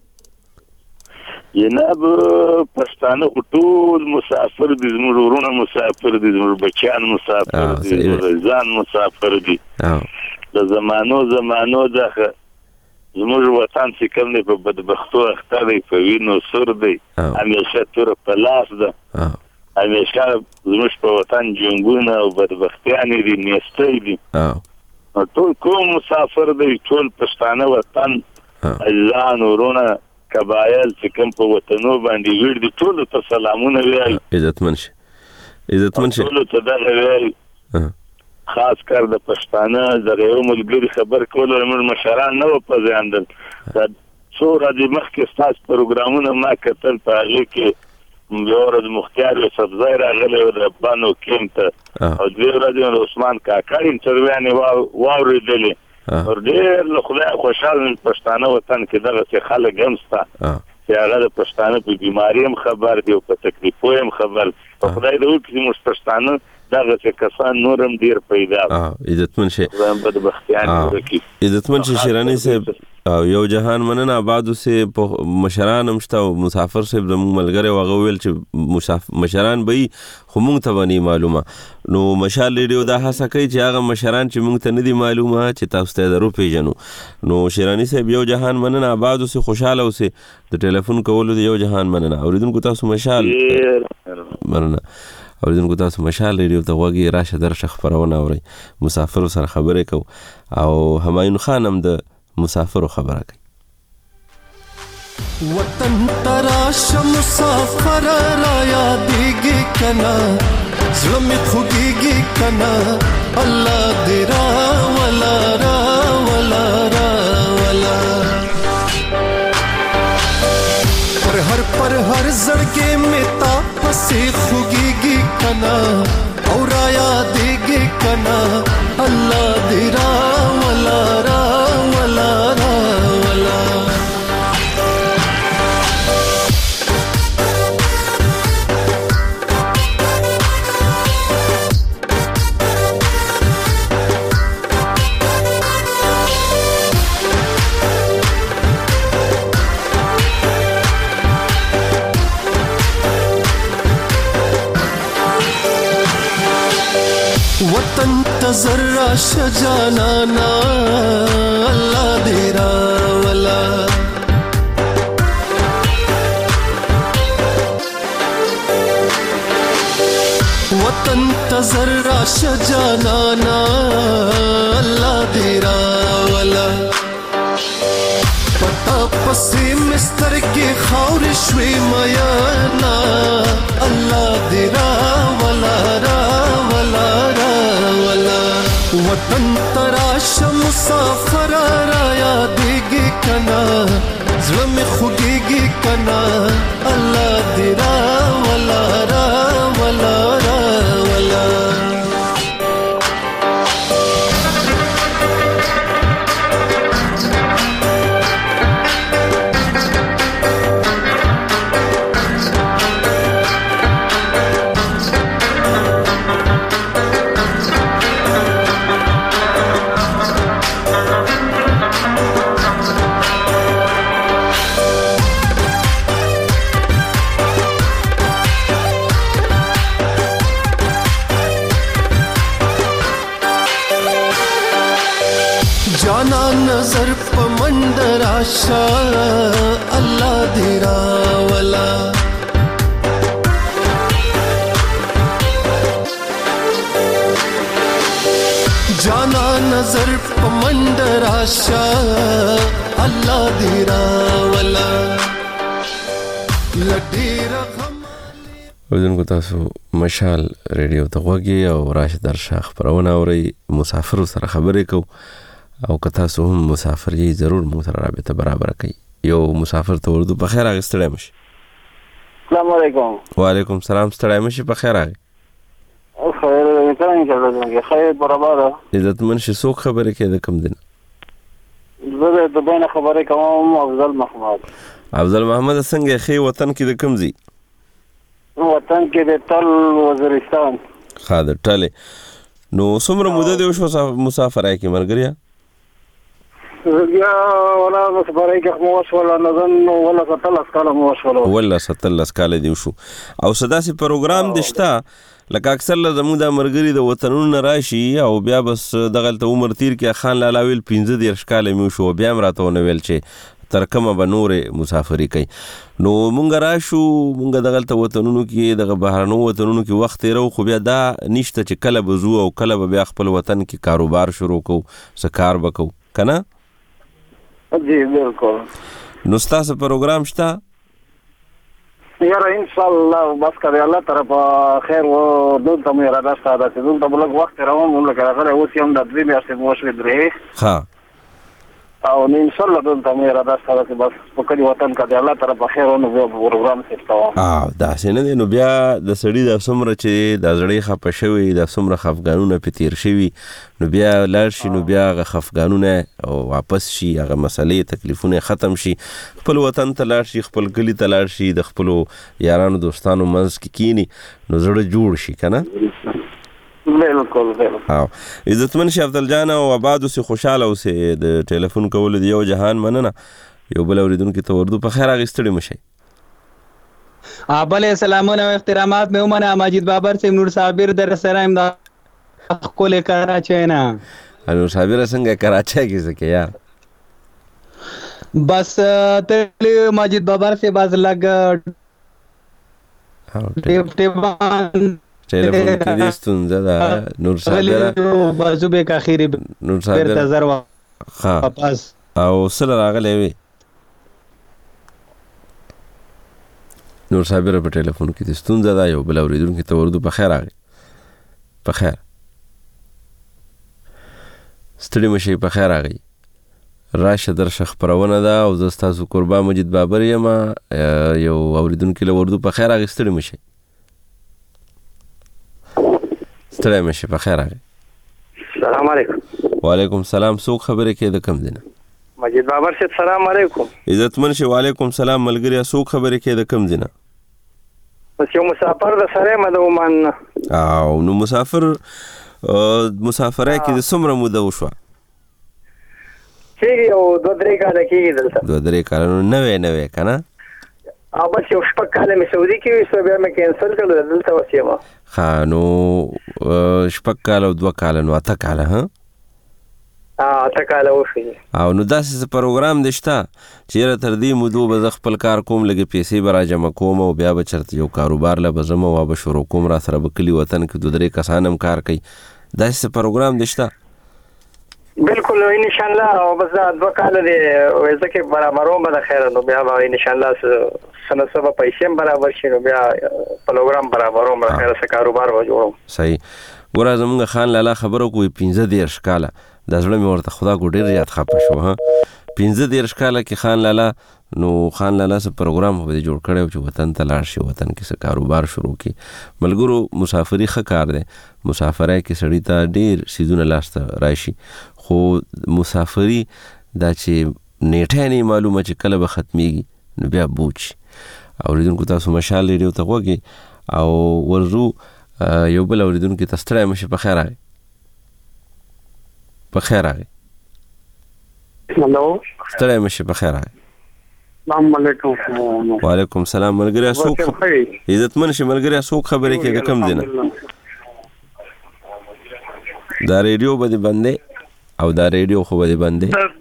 جناب پښتانه خو ټول مسافر دي زموږ وروڼه مسافر دي زموږ بچیان مسافر دي ځان مسافر دي د زمانو زمانو دغه زموږ وطن چې کوم دی په بدبختو اخته دی په وینو سور دی همیشه توره په لاس ده همیشه زموږ په وطن جنګونه او بدبختیانې دي نیستۍ دي ټول کوم مسافر دی ټول پښتانه وطن الله نورونه قبایل چې کوم په وطنو باندې ویړ دي ټول ته سلامونه ویل عزتمن شي عزتمن شي ټول ته دا ویل خاص کر د پښتانه د یو ملګری خبر کول موږ مشران نه په ځان دل څو ورځې مخکې ستاسو پروګرامونه ما کتل په هغه کې یو ورځ مختار یوسفزی راغلی و د بانو کیم ته او دوی ورځې عثمان کاکا انټرویوانې واورېدلې اور ډېر له خدای خوشحال پښتانه وطن کې دغه څه خلک هم ستا چې هغه د پښتانه په بیماری هم خبر دی او په تکلیفو هم خبر په خدای د وکړي موږ پښتانه دغه څه کسان نور هم ډېر پیدا عزتمن شي بدبختیان ورکړي عزتمن شي شیراني صاحب او یو جهان مننه آبادو سه په مشران هم شته او مسافر صاحب زموږ ملګری هغه ویل چې مشران به خو موږ ته باندې معلومه نو مشال ریډیو دا هڅه کوي چې هغه مشران چې موږ ته نه دي معلومه چې تاسو ته درو پیژنو نو شیراني صاحب یو جهان مننه آبادو سه خوشاله اوسه د ټلیفون کولو یو جهان مننه اوریدونکو تاسو مشال مننه اوریدونکو تاسو مشال ریډیو ته وګورئ راشه درشه خبرونه اورئ مسافر سره خبرې کو او همایون خان هم د مسافر خبره کوي وطن تراش مسافر را یادېږي کنا زړه مې خوږېږي کنا الله دې راولا راولا راولا پر هر پر هر زړګې مې تا پسې خوږېږي کنا او را یادېږي کنا الله دې راولا راولا راولا वतन तजर्रा शजानाना अल्लाह देरा वला वतन तजर्रा शजानाना अल्लाह देरा वला पता पसी मिस्तर के खावर श्वे मयाना अल्लाह देरा वला रावला वतन तराश मुसाफर را یادېږي کنا زړه مې خوږېږي کنا الله دې راولا راولا راولا जाना नजर पमंदर आशा अल्लाह दे रावला जाना नजर पमंदर आशा अल्लाह दे रावला लडीरा اوریدونکو تاسو مشال ریډیو ته وګورئ او راشه درشه خبرونه اورئ مسافر سره خبرې کو او که تاسو هم مسافر یې ضرور مو سره رابطه برابر کړئ یو مسافر ته ورته په خیر راغستړی مشي السلام علیکم وعلیکم السلام ستړی مشي په خیر راغی خیر څنګه خیر برابر عزتمن شي څوک خبرې کوي د کوم دین زه د بین خبرې کوم افضل محمد افضل محمد څنګه خې وطن کې د کوم ځای وطن کې د تل وزیرستان خاطر ټاله نو څومره موده دی شو مسافرای کې مرګریا یا ولا مسافرای کې مو ولا نظن ولا ستلس کاله مو ولا ولا ستلس کاله دی شو او صداسي پروګرام دشتا لکه اکثر زموږ د مرګري د وطنونو راشي او بیا بس دغه ته عمر تیر کې خان لالا ویل پنځه دیرش کاله مو شو بیا راته ونه ویل چې تر کومه به نورې مسافري کوي. نو مونږ راشو مونږ دغلته وطنونو کې دغه بهرنو وطنونو کې وخت تیرو، خو بیا دا نشته چې کله به ځو او کله به بیا خپل وطن کې کاروبار شروع کوو، څه کار به کوو که نه؟ جی بالکل. نو ستاسو پروګرام شته؟ یاره انشاءالله بس که د الله طرفه خیر و دلته مو اراده شته ده چې دلته به لږ وخت تېروم. لکه راغلی اوس یې هم د درې میاشتې مو وشوې درې ښه او نو انشاءالله دلته مو اراده شته ده چې بس په کلي وطن که د الله طرفه خیر و نو بیا پروګرام سیټ کوم. او داسې نه دی. نو بیا د سړي دا څومره چې دا زړی خفه شوي، دا څومره خفګانونه پې تېر شوي، نو بیا لاړ شي، نو بیا هغه خفګانونه واپس شي، هغه مسلې تکلیفونه ختم شي، خپل وطن ته لاړ شي، خپل کلي ته لاړ شي، د خپلو یارانو دوستانو منځ کې کینی، نو زړه جوړ شي که نه؟ بالکل بالکل. او عزتمن شي افضل جان او آباد اوسې، خوشحاله اوسې. د ټلیفون کولو د یو جهان مننه. یو بل اورېدونکي ته اردو په خیر هغې ستړي مه شئ. بله سلامونه و احترامات مې ومنه. ماجد بابر صاحب، نور صابر در سره یم د ښکلې کراچۍ نه. نور صابره څنګه کراچۍ کې څه کې یار؟ بس تللی ماجد بابر صاحب از لږ ټیپ ټیپان ټلیفون کې دې ستونزه ده. نور صابره بازو به اخیری نور صابره بیرته زر واپس او سره راغلی وي. نور صابره په ټلیفون کې دې ستونزه ده. یو بل اورېدونکي ته اردو په خیر راغی. په خیر ستړي مه شئ، په خیر راغی. راشه درشه خپرونه ده او زه ستاسو قربا مجید بابر یم. یو اورېدونکي له اردو په خیر راغی. ستړي مه شئ، ستړی مه شئ، په خیر راغی. سلام علیکم. وعلیکم سلام. څوک خبرې کوي د کوم ځای نه؟ مجید بابر صاحب سلام علیکم. عزتمن شي. وعلیکم سلام ملګریا. څوک خبرې کوي د کوم ځای نه؟ بس یو مسافر د سره یم د عمان نه. او نو مسافر مسافرۍ کې د څومره موده وشوه؟ کېږي یو دوه درې کاله کېږي دلته. دوه درې کاله. نو نوی نوی که نه؟ او بس یو شپږ کاله مې سعودي کې وي، سو بیا مې کینسل کړل، دلته اوس یم. ښه نو شپږ کاله او دوه کاله، نو اته کاله. ها اته کاله وشوي. او نو داسې څه پروګرام دې شته چې یاره تر دې مودو به زه خپل کار کوم، لږې پیسې به را جمع کوم او بیا به چېرته یو کاروبار له به ځم او به شروع کوم، را سره به کلي وطن کې دوه درې کسان هم کار کوي، داسې څه پروګرام دې شته؟ بالکل انشاءالله. او بس دا دوه کاله دی زه کې برابروم به د خیره، نو بیا به انشاءالله څه نه څه به پیسې هم برابر شي، نو بیا پروګرام برابروم به خیره، څه کاروبار به جوړوم. صحیح. ګوره زمونږ خان لالا خبره کوي پنځه دېرش کاله، دا زړه مې ورته خدا کو ډېر زیات خفه شو. ها پنځه دېرش کاله کې خان لالا، نو خان لالا څه پروګرام به جوړ کړی و چې وطن ته لاړ شي، وطن کې څه کاروبار شروع کړي. ملګرو مسافري ښه کار دی، مسافرۍ کې سړي ته ډېر څیزونه لاسته راشي، خو مسافري دا چې نیټه نه معلومه چې کله به ختمیږي، نو بیا بوج شي. اورېدونکو تاسو مشال ریډیو ته غوږی او ورځو. یو بل اورېدونکي ته ستړی مه شي، په خیر راغی. په خیر راغی. هلو ستړی مه شي، په خیر راغی. السلام علیکم. وعلیکم سلام ملګریا. څوک عزتمن شي ملګریا، څوک خبرې کوي د کوم ځای نه؟ دا ریډیو به دې بندې او دا ریډیو خو به دې بندې.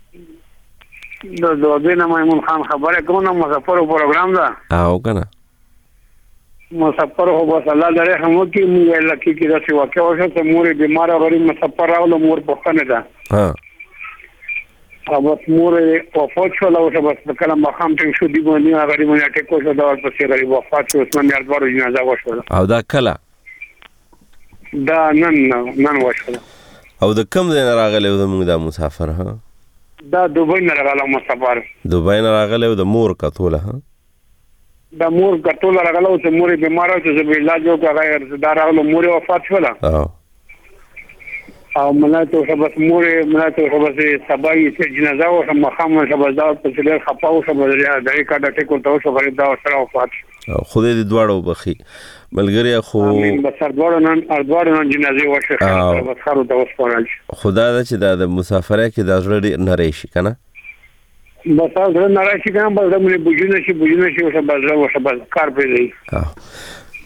د دوبۍ نه میمون خان خبره کوم، نه مسافرو پروګرام ده. او که نه مسافر خو بس الله د رحم وکړي. موږ ویل کې داسې واقع وشوه چې مور یې بیماره غریب مسافر راغله، مور پوښتنه ده. او بس مور یې وفات شوله، اوس بس د کله ماښام ټینګ شو، دي باندې غریب باندې اټیک وشو، دا ورپسې غریب وفات شو. عثمان یار دواړو جنازه وشوله. او دا کله؟ دا نن نن وشوله. او د کوم ځای نه راغلی و زموږ دا مسافر؟ ها دا دوبۍ نه راغلی مسافر. دوبۍ نه راغلی و، د مور کتوله؟ ها د مور کټوله راغله، چې مور یې بیماره وه، چې زه به علاج وکړه، دا راغله مور یې وفات شوله. او ملا ته اوسه بس مور یې ملا ته اوسه بس سبا یې جنازه وشوه، ماښام وشوه، بس دا ورپسې ډېر خفه وشوه، بس د هغې کارډ اټیک ورته وشو، غریب دا ورسره وفات شو. خدای دې دواړه وبخي ملګریا. خو بس دواړو نن دواړو نن جنازې وشوې، بس ښار ورته وسپارل شو. خو دا ده چې دا د مسافرۍ کې دا زړه ډېر نری شي که نه؟ بس زړه نری شي که نه، بس دمونې بوجونه شي بوجونه شي، اوسه بس زړه اوسه بس کار پرېږدي.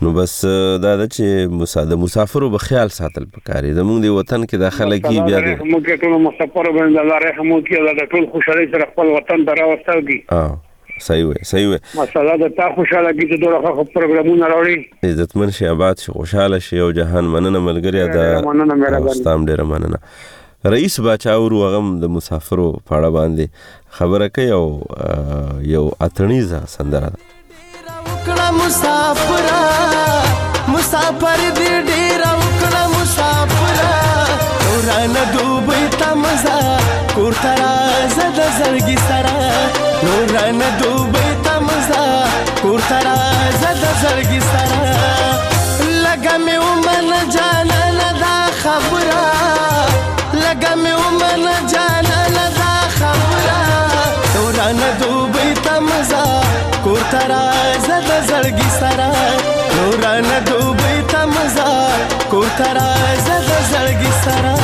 نو بس دا د چې د مسافرو به خیال ساتل پکاري زمونږ د وطن کې د خلک بیا د موږ کې ټول مسافر باندې الله رحم وکړي دا ټول خوشالي سره خپل وطن ته راوستل دي. صحیح وي صحیح وي مساله د تا خوشاله کی چې دوه خو پروګرامونه راوړي عزتمن شي آباد شي خوشاله شي او جهان مننه ملګری دا مننه مهرباني ستام ډیره مننه رئیس باچاور وغم د مسافرو پاړه باندې خبره کوي او یو اتنیزه سندره وکړه مسافر مسافر دې ډیر وکړه مسافر ورانه دوبۍ ته مزه کور ته راځه د زړګي سره ورانه دوبۍ ته مزه کور ته راځه د زړګي سره لږه مې ومنه جانانه دا خبره لږه مې ومنه جانانه دا خبره ورانه دوبۍ ته مزه کور ته راځه د زړګي سره ورانه دوبۍ ته مزه کور ته راځه د زړګي سره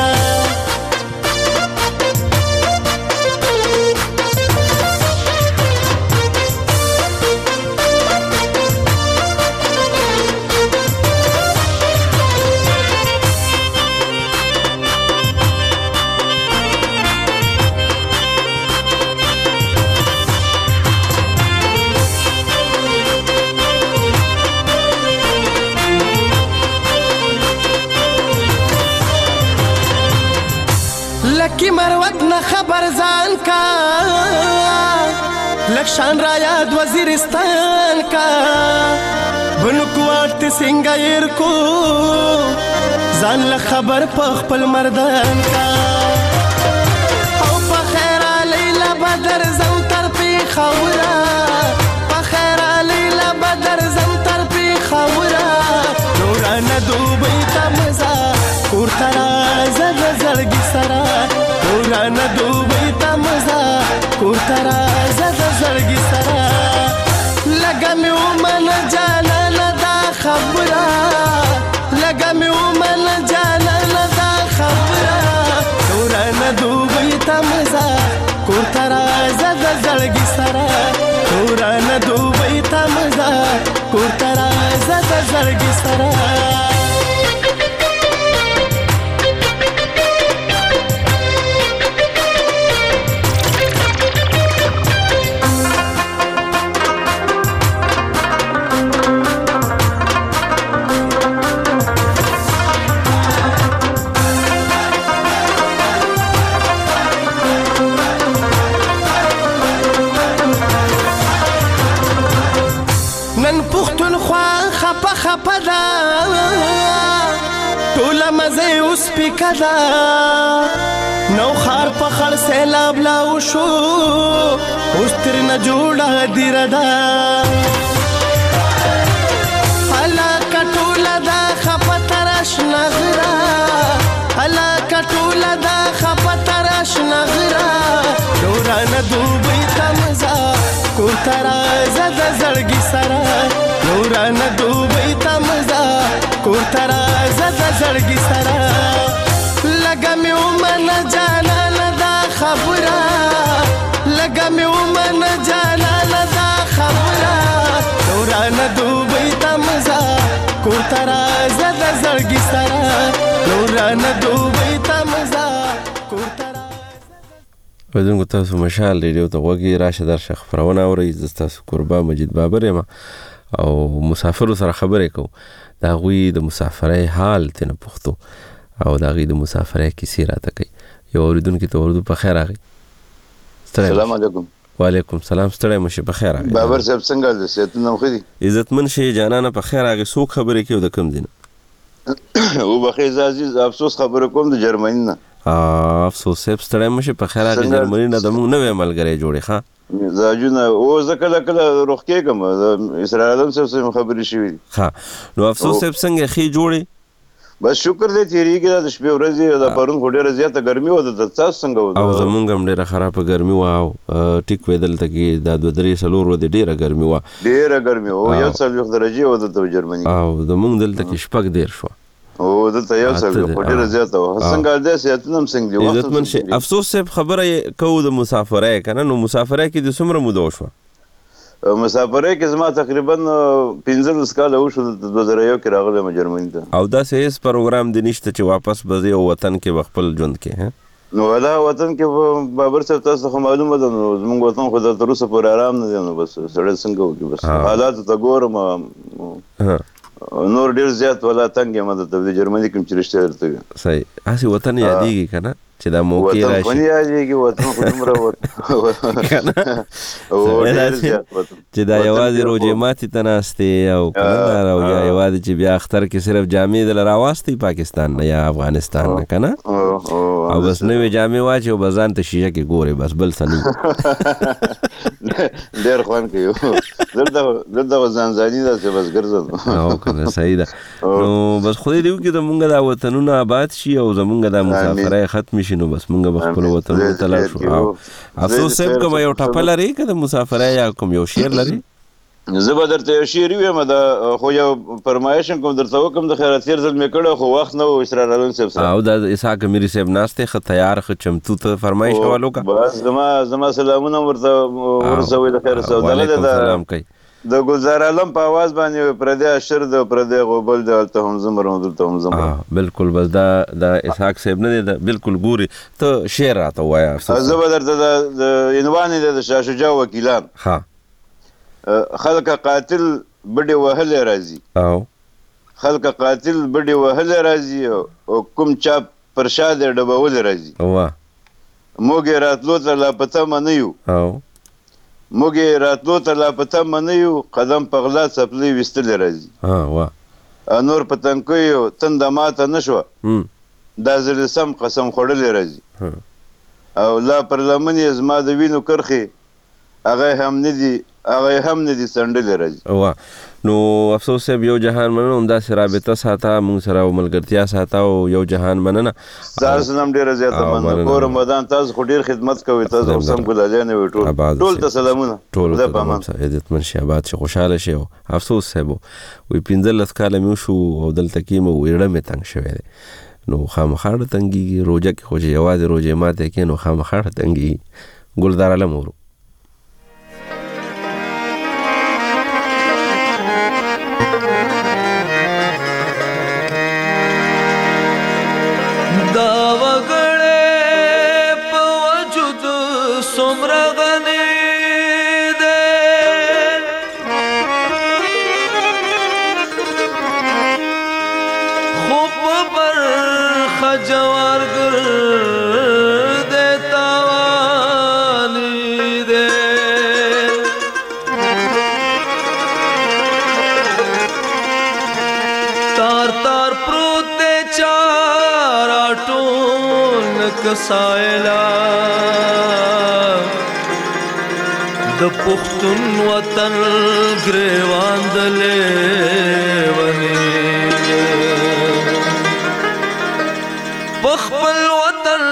لکی مروت نه خبر ځان کا لکشان را یاد وزیرستان کا بنکوات سنگایر کو ځان له خبر په خپل مردان کا او په خیر لیلا بدر زم تر پی خورا په خیر لیلا بدر زم تر پی خورا نورانه دوبۍ ته مزه کور ته راځه د زړګي سره ورانه دوبۍ ته مزه کور ته راځه د زړګي سره لږه مې ومنه جانانه دا خبره لږه مې ومنه جانانه دا خبره ورانه دوبۍ ته مزه کور ته راځه د زړګي سره ورانه دوبۍ ته مزه کور ته راځه د زړګي سره خپه ده ټوله مزه یې اوس پیکه ده نو خار په خړ سیلاب لا وشو اوس ترېنه جوړه دیره ده هلاکه ټوله ده خپه تر اشنا غره هلاکه ټوله ده خپه تر اشنا غره ورانه دوبۍ ته مزه کور ته راځه د زړګي سره ورانه دوبۍ ته مزه کور ته راځه د زړګي سره لږه مې ومنه جانانه دا خبره لږه مې ومنه جانانه دا خبره ورانه دوبۍ ته مزه کور ته راځه د زړګي سره ورانه دوبۍ ته مزه کور ته ودونکو تاسو مشال ریډیو ته غوږی راشه درشه خبرونه اورئ زه ستاسو کوربه مجید بابر یم او مسافرو سره خبرې کوو د هغوی د مسافرۍ حال ترېنه پوښتو او د هغوی د مسافرۍ کیسې راته کوي یو اورېدونکي ته اردو په خیر راغی سلام علیکم وعلیکم سلام ستړی مو شي په خیر راغی بابر صاحب څنګه دی صحتونه ښه دي عزتمن شي جانانه په خیر راغی څوک خبرې کوي د کوم ځای نه وبخښئ زه عزیز افسوس خبره کوم د جرمني نه افسوس صاحب ستړی مو شي په خیر راغی جرمني نه زموږ نوی ملګری جوړې ښه زاجونه او زه کله کله روغ کېږم اسرائیل اعظم صاحب سره خبرې شوي دي ښه نو افسوس صاحب څنګه ښې جوړې بس شکر دی تېرېږي دا د شپې ورځې دا پرون خو ډېره زیاته ګرمي وه د تاسو څنګه وه او زمونږ هم ډېره خرابه ګرمي وه او ټیک وې دلته کې دا دوه درې څلور ورځې ډېره ګرمي وه ډېره ګرمي وه یو څلوېښت درجې وه دلته جرمني او زمونږ دلته کې شپږ دېرش وه او دلته یو څلوېښت خو ډېره زیاته وه څنګه دی صحتونه هم څنګه دي عزتمن شي افسوس صاحب خبره کوو د مسافرۍ که نه نو مسافرۍ کې د څومره موده وشوه مسافرۍ کې زما تقریبا پنځلس کاله وشو د دوه زره یو کې راغلم جرمني ته. او داسې هېڅ پروګرام دې نشته چې واپس به ځې او وطن کې به خپل ژوند کې؟ نو دا وطن کې بابر صاحب تاسو خو معلومه ده نو زموږ وطن خو تر اوسه پورې آرام نه دی، نو بس سړی څنګه وکړي، بس حالاتو ته ګورم نور ډېر زیات ولا تنګ یم درته د جرمني کې چې رښتیا درته ویم. صحیح. هسې وطن یادېږي که نه چې دا موقع راشي؟ وطن خو نه یادېږي، وطن خو دومره چې دا یوازې روژې ماتې ته ناستې او که نه دا او یا یوازې چې بیا اختر کې صرف جامې دله راواستئ پاکستان نه یا افغانستان نه که نه، او بس نوې جامې واچې او به ځان ته شیشه کې ګورې، بس بل څه نه. ډېر خوند کوي دلته خو ځانځاني ده چې بس ګرځم. او که نه صحیح ده. نو بس خدای دې وکړي زمونږ دا وطنونه آباد شي او زمونږ دا مسافرۍ ختم شي، نو بس مونږ به خپلو وطنونو ته لاړ شو. افسوس صاحب کومه یو ټپه لرې که د مسافرۍ یا کوم یو شعر لرې؟ زه به درته یو شعر ویم، دا خو یو فرمایش کوم درته وکړم، د خیرات تېر ځل مې کړی خو وخت نه و اسرار علم صاحب سره. او دا اسحاق میري صاحب ناست دی ښه تیار ښه چمتو ته فرمایش حوالو که؟ بس زما زما سلامونه ورته ورسوئ د خیر صاحب. وعلیکم سلام کوي. د ګلزار عالم په آواز باندې پردی اشر د پردی غوبل د هلته هم زه مرم دلته هم زه مرم. بالکل. بس دا د اسحاق صاحب نه دی، دا بالکل ګوري. ته شعر راته ووایه. زه به درته د عنوان یې د شاه شجاع وکیلان. ښه. خلک قاتل بډې وهلی راځي، او خلک قاتل بډې وهلی راځي او کوم چا پر شا دی ډبولی راځي. موږ یې راتلو ته لا په تمه نه یو، موږ یې راتلو ته لا په تمه نه یو، قدم په غلا څپلۍ ویستلی راځي. نور په تنکیو تنده ماته نه شوه، دا ځل سم قسم خوړلی راځي. او لا پر لمن یې زما د وینو کرښې هغه هم نه دي هغه هم نه دي څنډلې راځي. نو افسوس صاحب یو جهان مننه، همداسې رابطه ساته موږ سره او ملګرتیا ساته او یو جهان مننه. ستاسو نه هم ډېره زیاته مننه کوم. ودان تاسو خو ډېر خدمت کوئ، تاسو هم سم ګلالیانې وئ. ټول ټول ته سلامونه. ټول عزتمن شي، آباد شي، خوشحاله شي. او افسوس صاحب وایي پنځلس کاله مې وشو او دلته کې مې ویړه مې تنګ شوی دی، نو خامخا ډه تنګېږي. روژه کې خو چې یوازې روژې ماتې کې نو خامخا ډه تنګېږي. ګلزار عالم ورو. سایلا د پښتون وطن ګریوان د لیونی په خپل وطن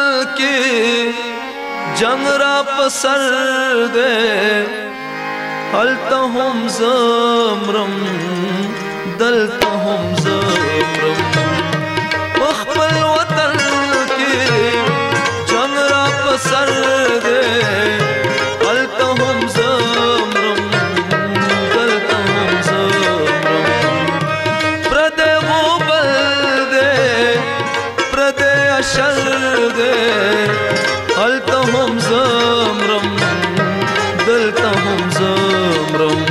کې جنگ را پسر دے هلته هم زمرم دلته هم زمرم په خپل وطن سر دے هلته هم زمرم دلته هم زمرم پردی غوبل دے پردی اشر دے هلته هم زمرم دلته هم زمرم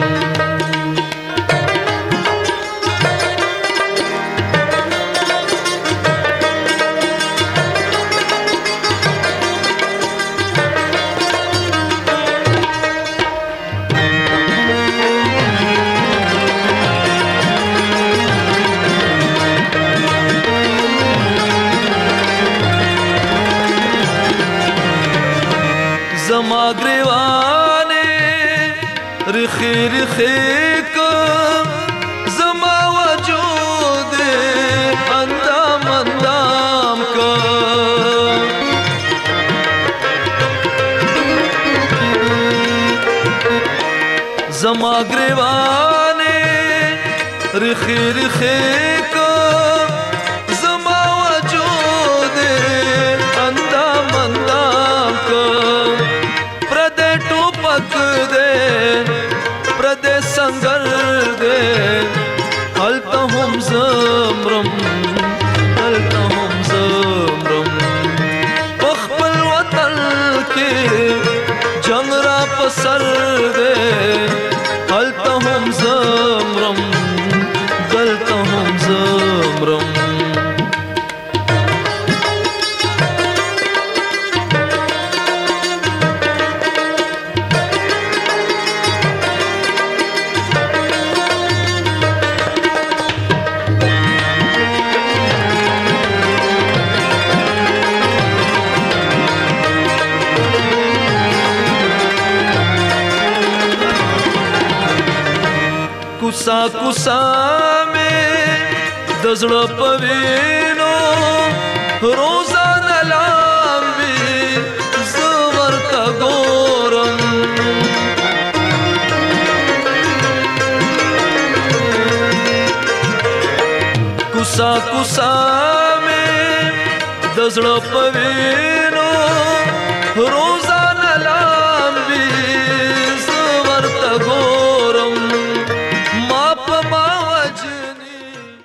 رخی رخی کو زما وجود اندام اندام کو زما گریوانے رخی رخی کو زما وجود اندام اندام کو پردے ٹوپک دے کوسا کوسا مې د زړه په وینو روزانه لامبي زه ورته ګورم کوسا کوسا مې د زړه په وینو روزانه لامبي زه ورته ګورم ما په ما وجني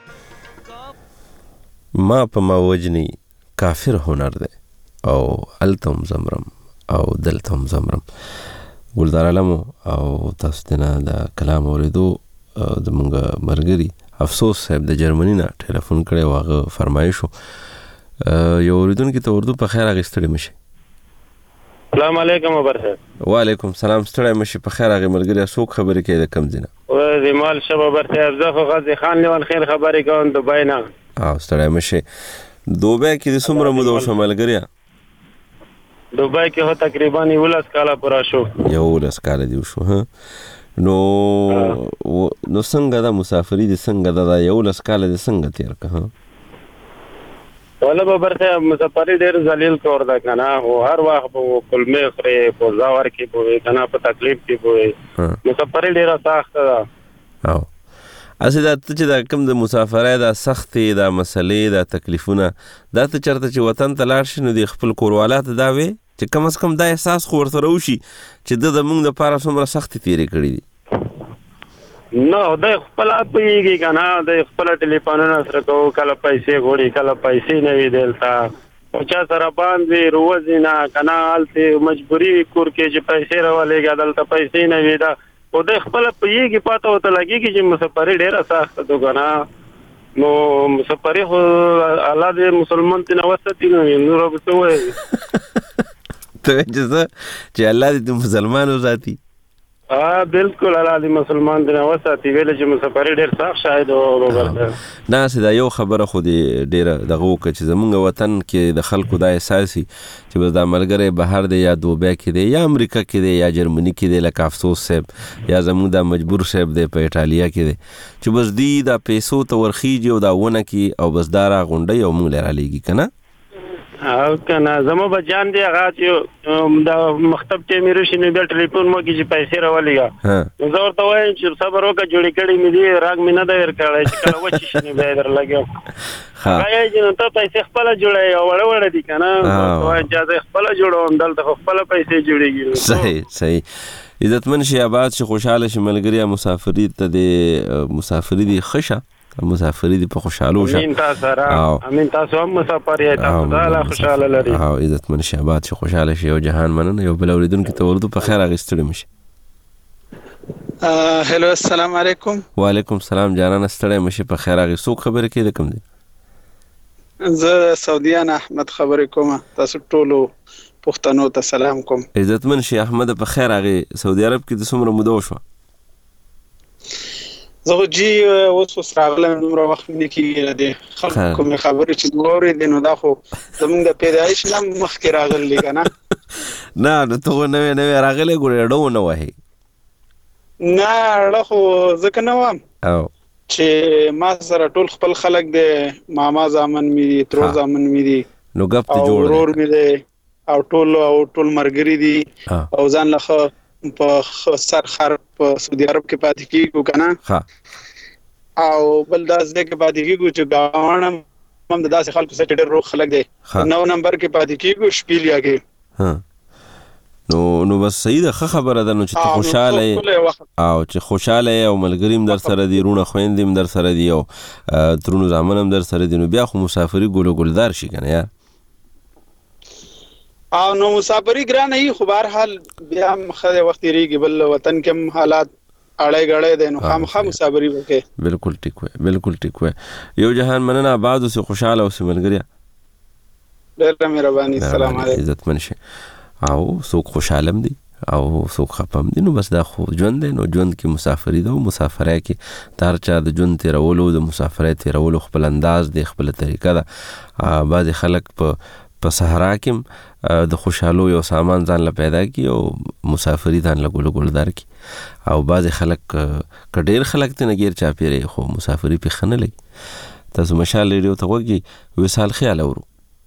ما په ما وجني کافر هنر دی او التم زمرم او دلتم زمرم ګلدار علمو او تاسو ته د کلام اوریدو زمونږ مرګري افسوس صاحب د جرمني نه ټلیفون کړی و هغه فرمایش و یو اوریدونکي ته اردو په خیر اخیستلی مشي السلام علیکم ابر صاحب وعلیکم سلام ستړی مشي په خیر هغې ملګري څوک خبرې کوي د کوم ځای نه زمال شب ابر صاحب زه خو غازي خان لیوان خیر خبرې کوم دبۍ نه او ستړی مشي دوبۍ کې د څومره موده وشوه ملګريه دوبۍ کې هو تقریبا یولس کاله پوره شو یولس کاله دې وشو ها نو نو څنګه دا مسافري دې څنګه دا یولس کاله دې څنګه تېر که ها ولا ببر صاحب مسافري ډېر ذلیل کور ده که نه خو هر وخت به کلمې خورې پوزه ورکې به وې که نه په تکلیف کې به وې مسافري ډېره سخته ده او هسې دا ته چې دا کوم د مسافرۍ دا سختې دا مسلې دا تکلیفونه دا ته چېرته چې وطن ته لاړ شي نو د خپل کوروالا ته دا وې چې کم از کم دا احساس خو ورسره وشي چې ده د موږ دپاره څومره سختې تېرې کړي دي نه دی خپله پوهېږي که نه دی خپله ټلیفونونه سره کوو کله پیسې غواړي کله پیسې نه وي دلته خو چا سره باند وي روزي نه که نه هلته مجبوري وي کور کې چې پیسې راولېږه دلته پیسې نه وي دا خو دی خپله پوهېږي پاته ورته لګېږي چې مسافري ډېره سخته ده که نه نو مسافري خو الله دې مسلمان ترې نه وساتي نو نور به څه ووایي ته وایې چې څه چې الله دې مسلمان وساتي ها بالکل الله دې مسلمان دې نه وساتي ویلې چې مسافري ډېر سخت شاید روبر نه هسې دا یو خبره خو دې ډېره دغه وکړه چې زمونږ وطن کې د خلکو دا احساس وي چې بس دا ملګری بهر دی یا دوبۍ کې دی یا امریکا کې دی یا جرمني کې دی لکه افسوس صاحب یا زمونږ دا مجبور صاحب دی په ایټالیا کې دی چې بس دوی دا پیسو ته ورخیږي او دا ونه کي او بس دا راغونډوي او موږ له رالیږي که نه او که نه زما بچیان دی هغه چې د مکتب چې مې راشي نو بیا ټلیفون مو کې چې پیسې راولېږه نو زه ورته وایم چې صبر وکړه جوړې کړې مې دي راګ مې نه دی ورکړی چې کله وچې شي نو بیا یې درلګیم هغه یې چې نو ته پیسې خپله جوړوې او وړه وړه دي که نه وایم چې زه خپله جوړوم دلته خو خپله پیسې جوړېږي صحیح صحیح عزتمن شي آباد شي خوشحاله شي ملګري مسافري ته د مسافري دي ښه شه مسافري دي په خوشحالو شه امین تاسو سره امین تاسو هم مسافر یې تاسو ته خوشحاله لري او عزتمن شي آباد شي خوشحاله شي او جهان مننه یو بل اوریدونکي ته اردو په خیر اخیستلی مشي هلو السلام علیکم وعلیکم سلام جانان ستړی مشي په خیر اخی څوک خبرې کوي د کوم دی زه سعودیان احمد خبرې کوم تاسو ټولو پښتنو ته سلام کوم عزتمن شي احمد په خیر اخی سعودي عرب کې د څومره موده وشوه زه جی اوس اوس راغلم دومره وخت مې کېږي د خلکو کومې خبرې چې واورېدې نو دا خو زموږ د پیدایش نه مخکې راغلي که نه نه نو ته خو نوې نوې راغلی ګورې اړه ونه وهې نه اړه خو ځکه نه وم چې ما سره ټول خپل خلک دی ماما زامن مې دي ترور زامن مې دي نو ګپ ته جوړ او ورور مې دی او ټول او ټول ملګري دي او ځان له ښه په سر خر په سعودي عرب کې پاتې کېږو که نه او بل داسې ځای کې پاتې کېږو چې ګاونډ هم د داسې خلکو سره چې ډېر روغ خلک دی نو نمبر کې پاتې کېږو شپیلیا کې نو نو بس صحیح ده ښه خبره ده نو چې ته خوشحاله یې او چې خوشحاله یې او ملګري هم در سره دي رونه خویندې هم در سره دي او ترونو زامن هم در سره دي نو بیا خو مسافري ګل و ګلدار شي که نه یار او نو مسافري ګرانه وي خو بهرحال بیا هم ښه وخت تېرېږي بل وطن کې هم حالات اړی ګړی دی نو خامخا مسافري وکړې بالکل ټیک وی بالکل ټیک وی یو جهان مننه آباد اوسې خوشحاله اوسې ملګريه ډېره مهرباني سلام علیکم عزتمن شي او څوک خوشحاله هم دي او څوک خفه هم دي نو بس دا خو ژوند دی نو ژوند کې مسافري ده او مسافرۍ کې د هر چا د ژوند تېرولو د مسافرۍ تېرولو خپل انداز دی خپله طریقه ده بعضې خلک په په صحرا کې د خوشحالو یو سامان ځان له پیدا کی او مسافری ځان له ګل ګلدار کی او بعض خلک کډیر خلک ته نګیر چا پیری خو مسافری په خنه لګي تاسو مشال ریډیو ته وګي وسال خیال اورو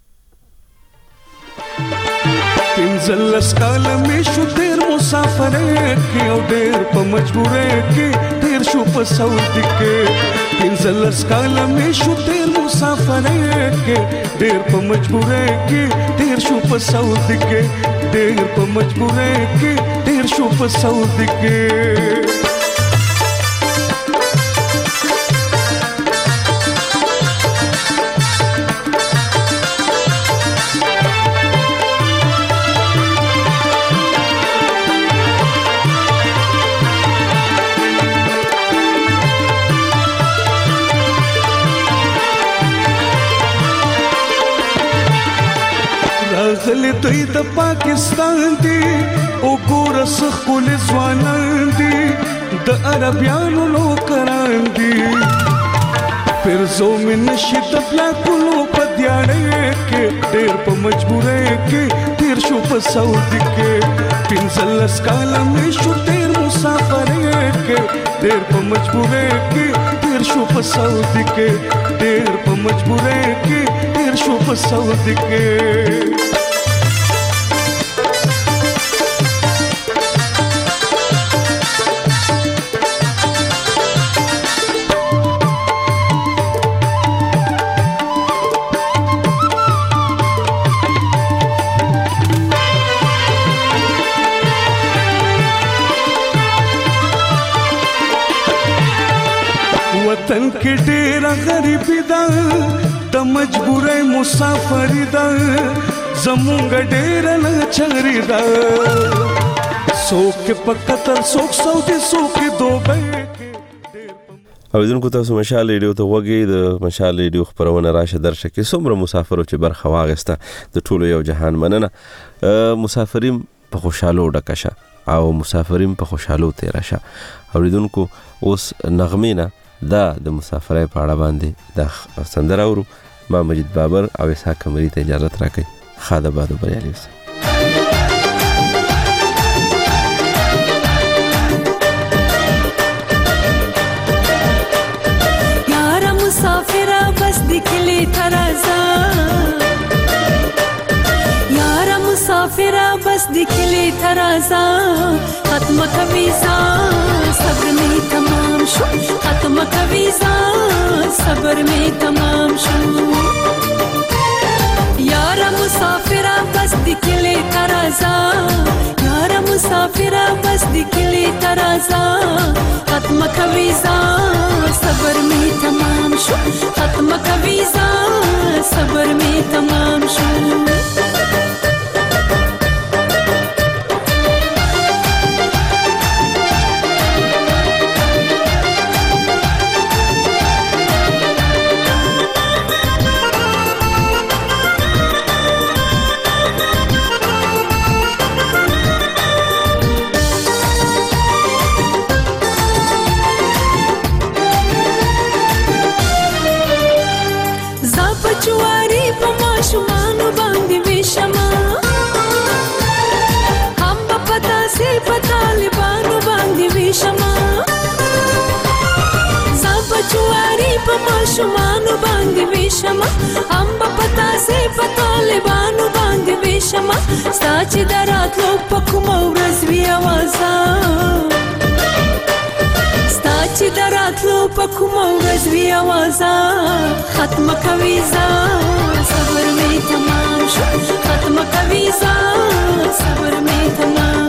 پنځلس کال مې شو ډېر مسافر کې او ډېر په مجبورې کې ډېر شو په سعودي کې پنځلس کال مې شو ډېر مسافر کې ډېر په مجبورې کې ډېر شو په سعودي کې ډېر په مجبورې کې ډېر شو په سعودي کې غلی دوی د پاکستان دی او ګور سخول ځوانان دی د عربیانو نوکران دی پرزو من نشي د بلاکونو په دیاړې کې ډېر په مجبورې کې ډېر شو په سعودي کې پنځلس کاله مې شو ډېر مسافرې کې ډېر په مجبورې کې ډېر شو په سعودي کې ډېر په مجبورې کې ډېر شو په سعودي کې وطن کې ډېره غریبي ده د مجبورۍ مسافري ده زمونږ ډېره ناچاري ده څوک په قطر څوک سعودي څوک دوبۍ اوریدونکو تاسو مشال ریډیو ته وګورئ د مشال ریډیو خبرونه راشه درشه کې څومره مسافرو چې برخه واغسته د ټولو یو جهان مننه مسافرین په خوشحالو ډکشه او مسافرین په خوشحالو تیر شه اوریدونکو اوس نغمه نه دا د مسافرۍ په اړه باندې د سندره اورو ما مجید بابر او اسحاق قمری ته اجازه راکړئ خاده بادو بریالي اوسئ یاره مسافره بس د کلي ته راځه یاره مسافره بس د کلي ته راځه ختمه کوي ځان صبر مې تمام شو ختمه کوي ځان صبر مې تمام شو یاره مسافره بس د کلي ته راځه یاره مسافره بس د کلي ته راځه ختمه کوي ځان صبر مې تمام شو ختمه کوي ځان صبر مې تمام شو شمانو باندې ویشما امبا پتا سي پطالبانو باندې ویشما ستا چې دراتلو پکوم ورځ وی اوازه ستا چې دراتلو پکوم ورځ وی اوازه ختم کوي ځان صبر مې تمام شو ختم کوي ځان صبر مې تمام